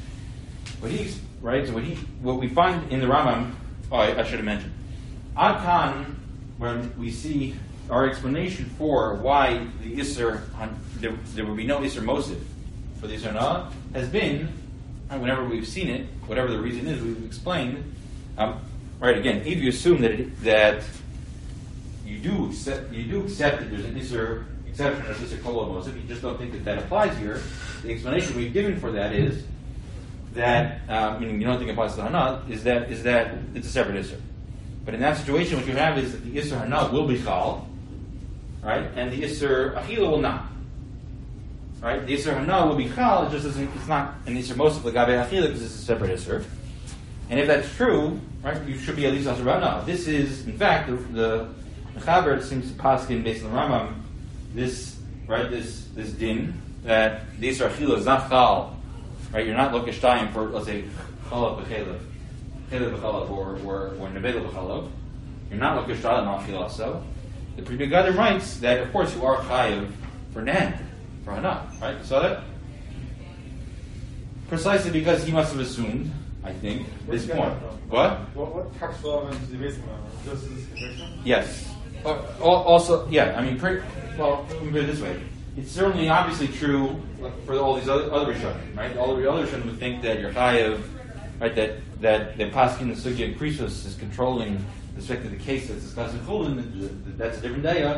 What we find in the Rambam, I should have mentioned. Ad Kan, when we see our explanation for why the Isser, there would be no Isser Mosif for the Isser Hana, has been, whenever we've seen it, whatever the reason is, we've explained, again, if you assume that you do accept that there's an Isser exception as Isser Kol Mosif, you just don't think that applies here. The explanation we've given for that is that, meaning you don't think it applies to the Hana, is that it's a separate Isser. But in that situation, what you have is that the Isser Hana will be Chal, right, and the Isser Achila will not. Right? The Isser Hana will be Chal, it's not an Isser Mosif L'Gabe Achila because it's a separate Isser. And if that's true, right, you should be at least Asher Hana. This is, in fact, the Mechaber seems to paskin based on the Rambam, this din, that the Isser Achila is not Chal, right, you're not Lokesh Tayim for, let's say, Chalav B'Chalav, Chalav B'Chalav, or Nevela B'Chalav. You're not Lokesh Tayim on Achila, so. The Pri Megadim writes that, of course, you are Chayiv for Nen, for Hana, right? You saw that? Precisely because he must have assumed, I think, this point. What textual evidence is he basing on? Just this conviction? Yes. Also, yeah, let me put it this way. It's certainly obviously true for all these other Rishonim, right? All the other Rishonim would think that your Chayiv, right, that the Paskin, the Sugya, and Krisos is controlling the respect of the case that's discussed in Chulin, that's a different daya.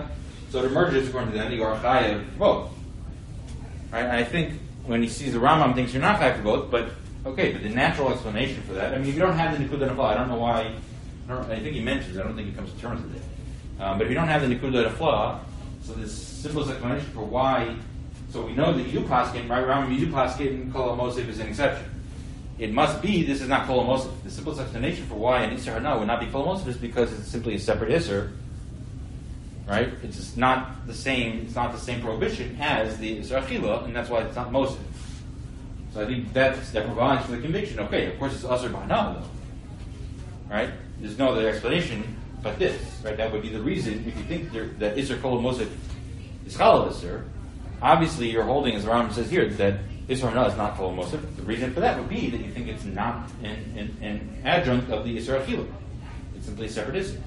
So it emerges according to that you are chayav for both. Right? And I think when he sees the Rambam, thinks you're not chayav for both, but okay, but the natural explanation for that, I mean, if you don't have the Nikuda Nafla, I don't know why, I think he mentions, I don't think he comes to terms with it. But if you don't have the Nikuda Nafla, so this simplest explanation for why, so we know that you paskin, right? Rambam you paskin, Kol HaMosif is an exception. It must be, this is not Kol HaMosif. The simplest explanation for why an Isser Hana would not be Kol HaMosif is because it's simply a separate Isser, right? It's just not the same prohibition as the Isser Achila, and that's why it's not Mosif. So I think that provides for the conviction. Okay, of course it's Asr B'Hana though, right? There's no other explanation but this, right? That would be the reason, if you think that Isser Kol HaMosif is Chalav Isser, obviously you're holding, as the Rambam says here, that Isser Hana is not Kol HaMosif. The reason for that would be that you think it's not an adjunct of the Isser Achila. It's simply a separate Isser.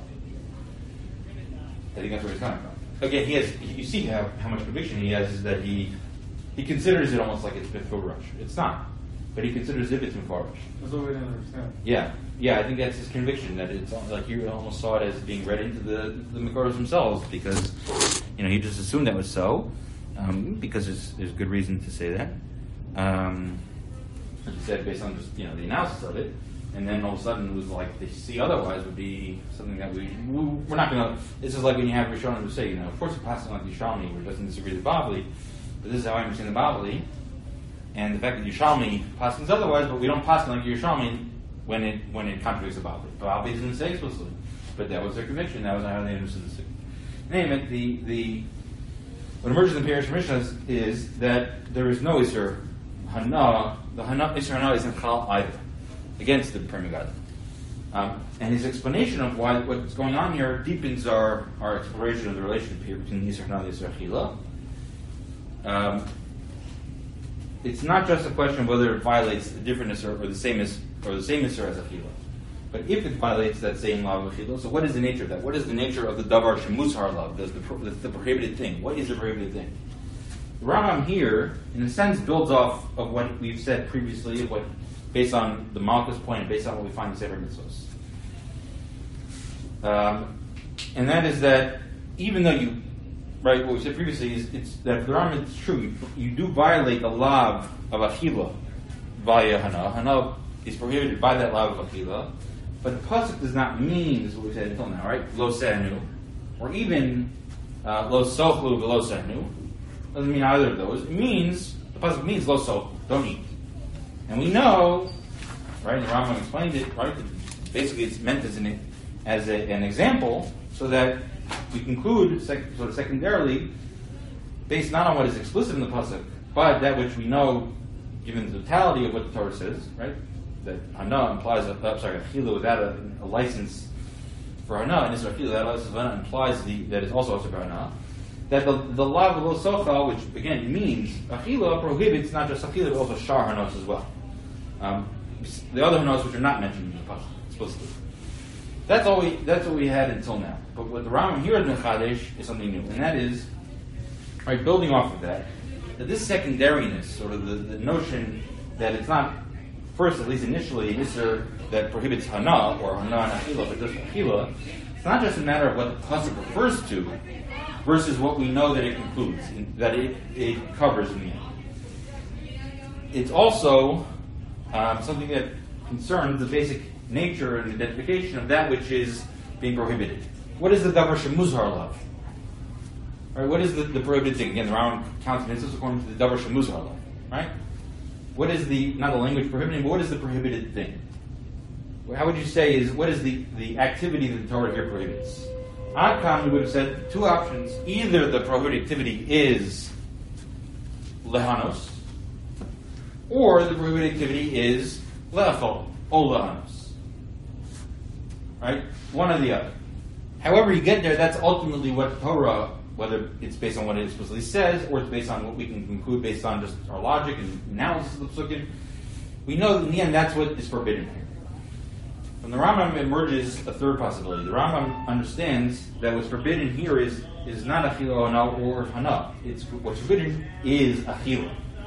I think that's where he's coming from. Again, you see how much conviction he has, is that he considers it almost like it's Mifurash. It's not. But he considers it it's Mifurash. That's what we didn't understand. Yeah, I think that's his conviction, that it's like you almost saw it as being read into the Mikoros themselves, because he just assumed that was so, because there's good reason to say that. As you said, based on just the analysis of it, and then all of a sudden it was like to see otherwise would be something that we're not going to. This is like when you have Rishonim who say, of course, we're passing like Yishalmi, where it doesn't disagree with Bavli, but this is how I understand the Bavli, and the fact that Yishalmi passes otherwise, but we don't pass like Yishalmi when it contradicts the Bavli. Bavli didn't say explicitly, but that was their conviction. That was how they understood the thing. In any event, what emerges in the Parish Mishnah is that there is no Isser Hana. The Isser Hana isn't Chal either, against the Pri Megadim. And his explanation of what's going on here deepens our exploration of the relationship here between the Isser Hana and the Isser Achila. It's not just a question of whether it violates a different Isser or the same Isser as Achila. But if it violates that same law of Achila, so what is the nature of that? What is the nature of the Davar Shemuzhar law, the prohibited thing? What is the prohibited thing? The Rambam here, in a sense, builds off of what we've said previously, based on the Malchus point and based on what we find in Sefer Mitzvos. And that is that even though what we said previously is that the Rambam is true, you do violate the law of Achila via Hana. Hana is prohibited by that law of Achila, but the pasuk does not mean, is what we said until now, right? Lo sehnu, or even lo sochlu v'lo sehnu. Doesn't mean either of those. The pasuk means lo sochlu, don't eat. And we know, right? And the Rambam explained it, right? Basically, it's meant as an example, so that we conclude, sort of secondarily, based not on what is explicit in the pasuk, but that which we know, given the totality of what the Torah says, right? That Hana implies Achila without a license for Hana, and Isra Achila, that license for Hana implies that it's also for Hana. That the law of Lo Socha, which again means Achila, prohibits not just Achila, but also Shar Hanos as well. The other Hanos which are not mentioned in the pasuk explicitly. That's what we had until now. But what the Rambam here in Mechadesh is something new, and that is, right, building off of that this secondariness, sort of the notion that it's not, first, at least initially, an Isser that prohibits Hana, or Hana and Achila, but just Achila, it's not just a matter of what the pasuk refers to, versus what we know that it concludes, that it covers in the end. It's also something that concerns the basic nature and identification of that which is being prohibited. What is the Davar Shemuzhar love? Right, what is the prohibited thing? Again, the Rambam counts mitzvahs according to the Davar Shemuzhar love. Right? What is not the language prohibiting, but what is the prohibited thing? How would you say what is the activity that the Torah here prohibits? Adkan, we would have said two options. Either the prohibited activity is lehanos, or the prohibited activity is le'achol, or lehanos. Right? One or the other. However you get there, that's ultimately what Torah, whether it's based on what it explicitly says, or it's based on what we can conclude based on just our logic and analysis of the psukim, we know that in the end that's what is forbidden here. From the Rambam emerges a third possibility. The Rambam understands that what's forbidden here is not achila or hana. What's forbidden is achila.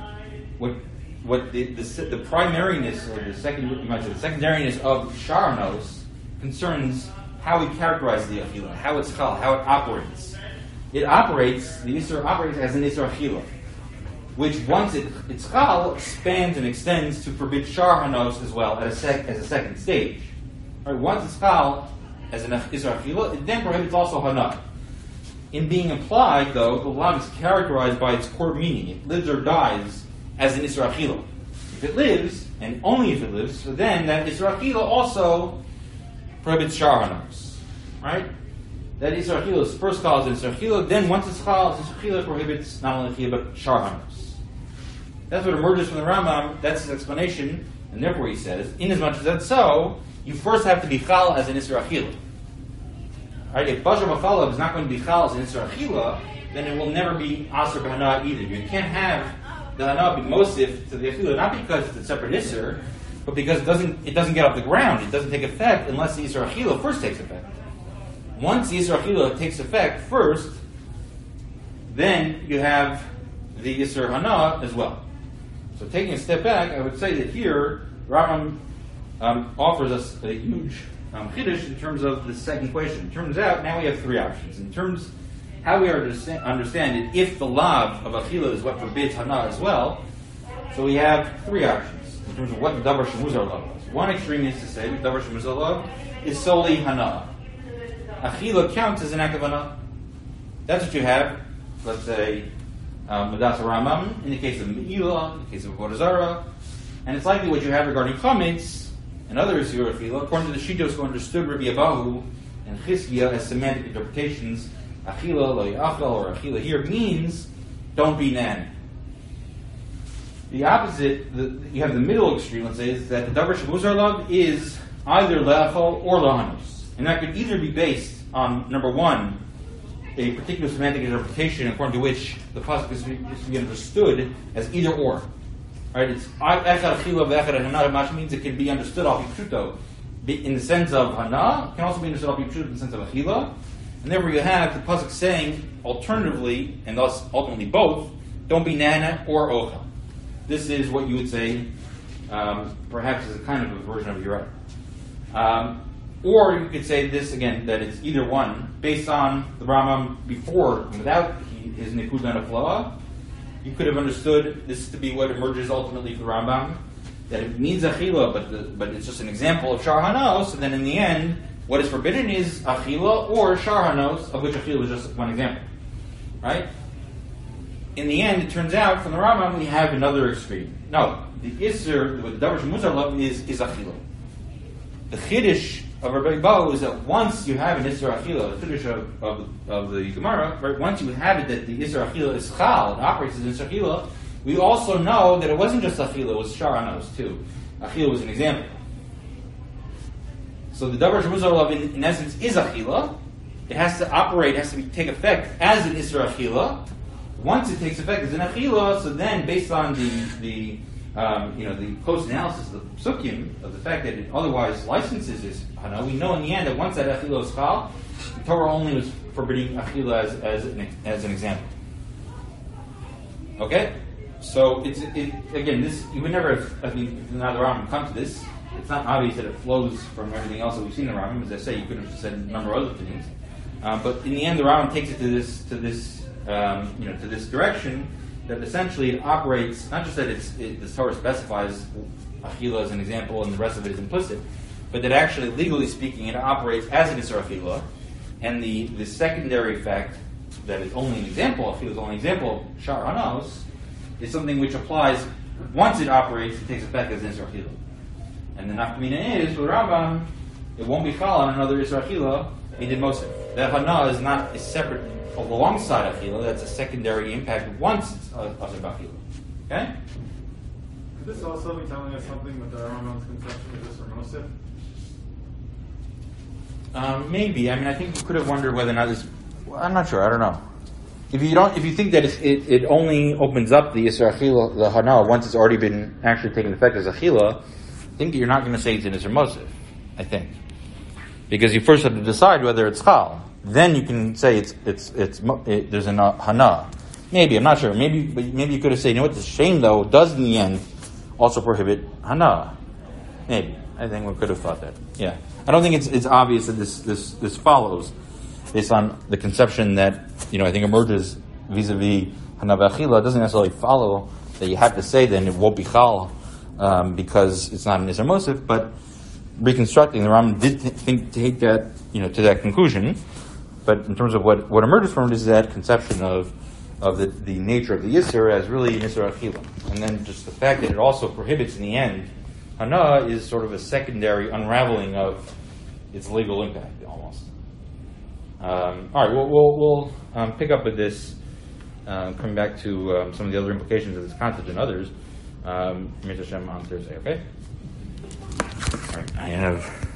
What the primariness, or the secondariness of sharnos concerns how we characterize the achila, how it's chal, how it operates. the Isser operates as an Isser Achila, which once it's Chal, expands and extends to forbid Shar Hanos as well as a second stage. Right? Once it's Chal as an Isser Achila, it then prohibits also Hana. In being applied, though, the law is characterized by its core meaning. It lives or dies as an Isser Achila. If it lives, and only if it lives, so then that Isser Achila also prohibits Shar Hanos. Right? That Isser Achila is first Chal as an Isser Achila, then once it's Chal, Isser Achila prohibits not only Achila but Shar Hanos. That's what emerges from the Rambam, that's his explanation, and therefore he says, inasmuch as that's so, you first have to be Chal as an Isser Achila. Right? If Bashar B'chalav is not going to be Chal as an Isser Achila, then it will never be Asr B'Hana either. You can't have the Hana be Mosif to the Achila, not because it's a separate Isser, but because it doesn't get off the ground, it doesn't take effect unless the Isser Achila first takes effect. Once the Isser Achila takes effect first, then you have the Isser Hana as well. So taking a step back, I would say that here, Rambam offers us a huge chiddush in terms of the second question. It turns out now we have three options. In terms how we are to understand it, if the lav of Achila is what forbids Hana as well, so we have three options in terms of what the Davar Shemuzar lav is. One extreme is to say the Davar Shemuzar lav is solely Hana. Achila counts as an act of Hana. That's what you have, let's say, Medas Rambam, in the case of Me'ilah, in the case of Avodah Zarah, and it's likely what you have regarding Chametz and other Isur Achila, according to the Shittos who understood Rabbi Abahu and Chizkiah as semantic interpretations. Achila, lo yachal, or Achila here means don't be nan. The opposite, you have the middle extreme, let's say, is that the Davar Shemuzar lav is either le'achal or le'hanus. And that could either be based on, number one, a particular semantic interpretation according to which the pasuk is to be understood as either or. Right? It's echad achila v'echad hana, which means it can be understood al pipshuto in the sense of hana, it can also be understood al pipshuto in the sense of achila. And therefore you have the pasuk saying alternatively, and thus ultimately both, don't be nana or ocha. This is what you would say, perhaps as a kind of a version of your right. Or you could say this again, that it's either one, based on the Rambam before, without his Nekuda Nafla. You could have understood this to be what emerges ultimately for the Rambam, that it means Achila, but it's just an example of Shar Hanos, and then in the end, what is forbidden is Achila or Shar Hanos, of which Achila is just one example. Right? In the end, it turns out, from the Rambam, we have another extreme. No, the Isser, what the Davar Shemuzar lav is Achila. The Chiddush of Rabbi Bahu is that once you have an Isser Achila, the Chiddush of the Gemara, right, once you have it that the Isser Achila is Chal, it operates as Isser Achila, we also know that it wasn't just Achila, it was Shar Hanos too. Achila was an example. So the Davar Shemuzar lav in essence is Achila. It has to operate, it has to take effect as an Isser Achila. Once it takes effect as an Achila, so then based on the close analysis of the Psukim, of the fact that it otherwise licenses is Hana, we know in the end that once that Achila is Chal, the Torah only was forbidding Achila as an example. Okay? So, again, this, you would never have, I think, if not the Rambam come to this, it's not obvious that it flows from everything else that we've seen in the Rambam. As I say, you could have said a number of other things. But in the end, the Rambam takes it to this direction, that essentially it operates, not just that the Torah specifies Achila as an example and the rest of it is implicit, but that actually, legally speaking, it operates as an Isser Achila, and the secondary fact that it's only an example, Achila is only an example of Shar Hanos, is something which applies, once it operates, it takes effect as an Isser Achila. And the Nafkamina is, for the Rambam, it won't be Chal on another Isser Achila, he did most of it. That Hana is separate alongside Achila, that's a secondary impact once it's Asr B'Achila. Okay? Could this also be telling us something with the Rambam's conception of this or Mosif? Maybe. I mean, I think you could have wondered whether or not this. Well, I'm not sure. I don't know. If you think that it only opens up the Isser Achila, the Hana, once it's already been actually taken effect as Achila, I think you're not going to say it's an Isser Mosif. I think, because you first have to decide whether it's Chal. Then you can say there's an Hana. Maybe, I'm not sure. Maybe you could have said, you know what, the shame though does in the end also prohibit Hana. Maybe. I think we could have thought that. Yeah. I don't think it's obvious that this follows based on the conception that I think emerges vis-a-vis hana v'achila, it doesn't necessarily follow that you have to say then it won't be chal because it's not an Isser Mosif, but reconstructing, the Rambam did take that, to that conclusion. But in terms of what emerges from it is that conception of the nature of the Yisr as really an Isser Achila. And then just the fact that it also prohibits in the end, Hana is sort of a secondary unraveling of its legal impact, almost. All right, we'll pick up with this, coming back to some of the other implications of this concept and others, Mr. Shem on Thursday, okay? All right, I have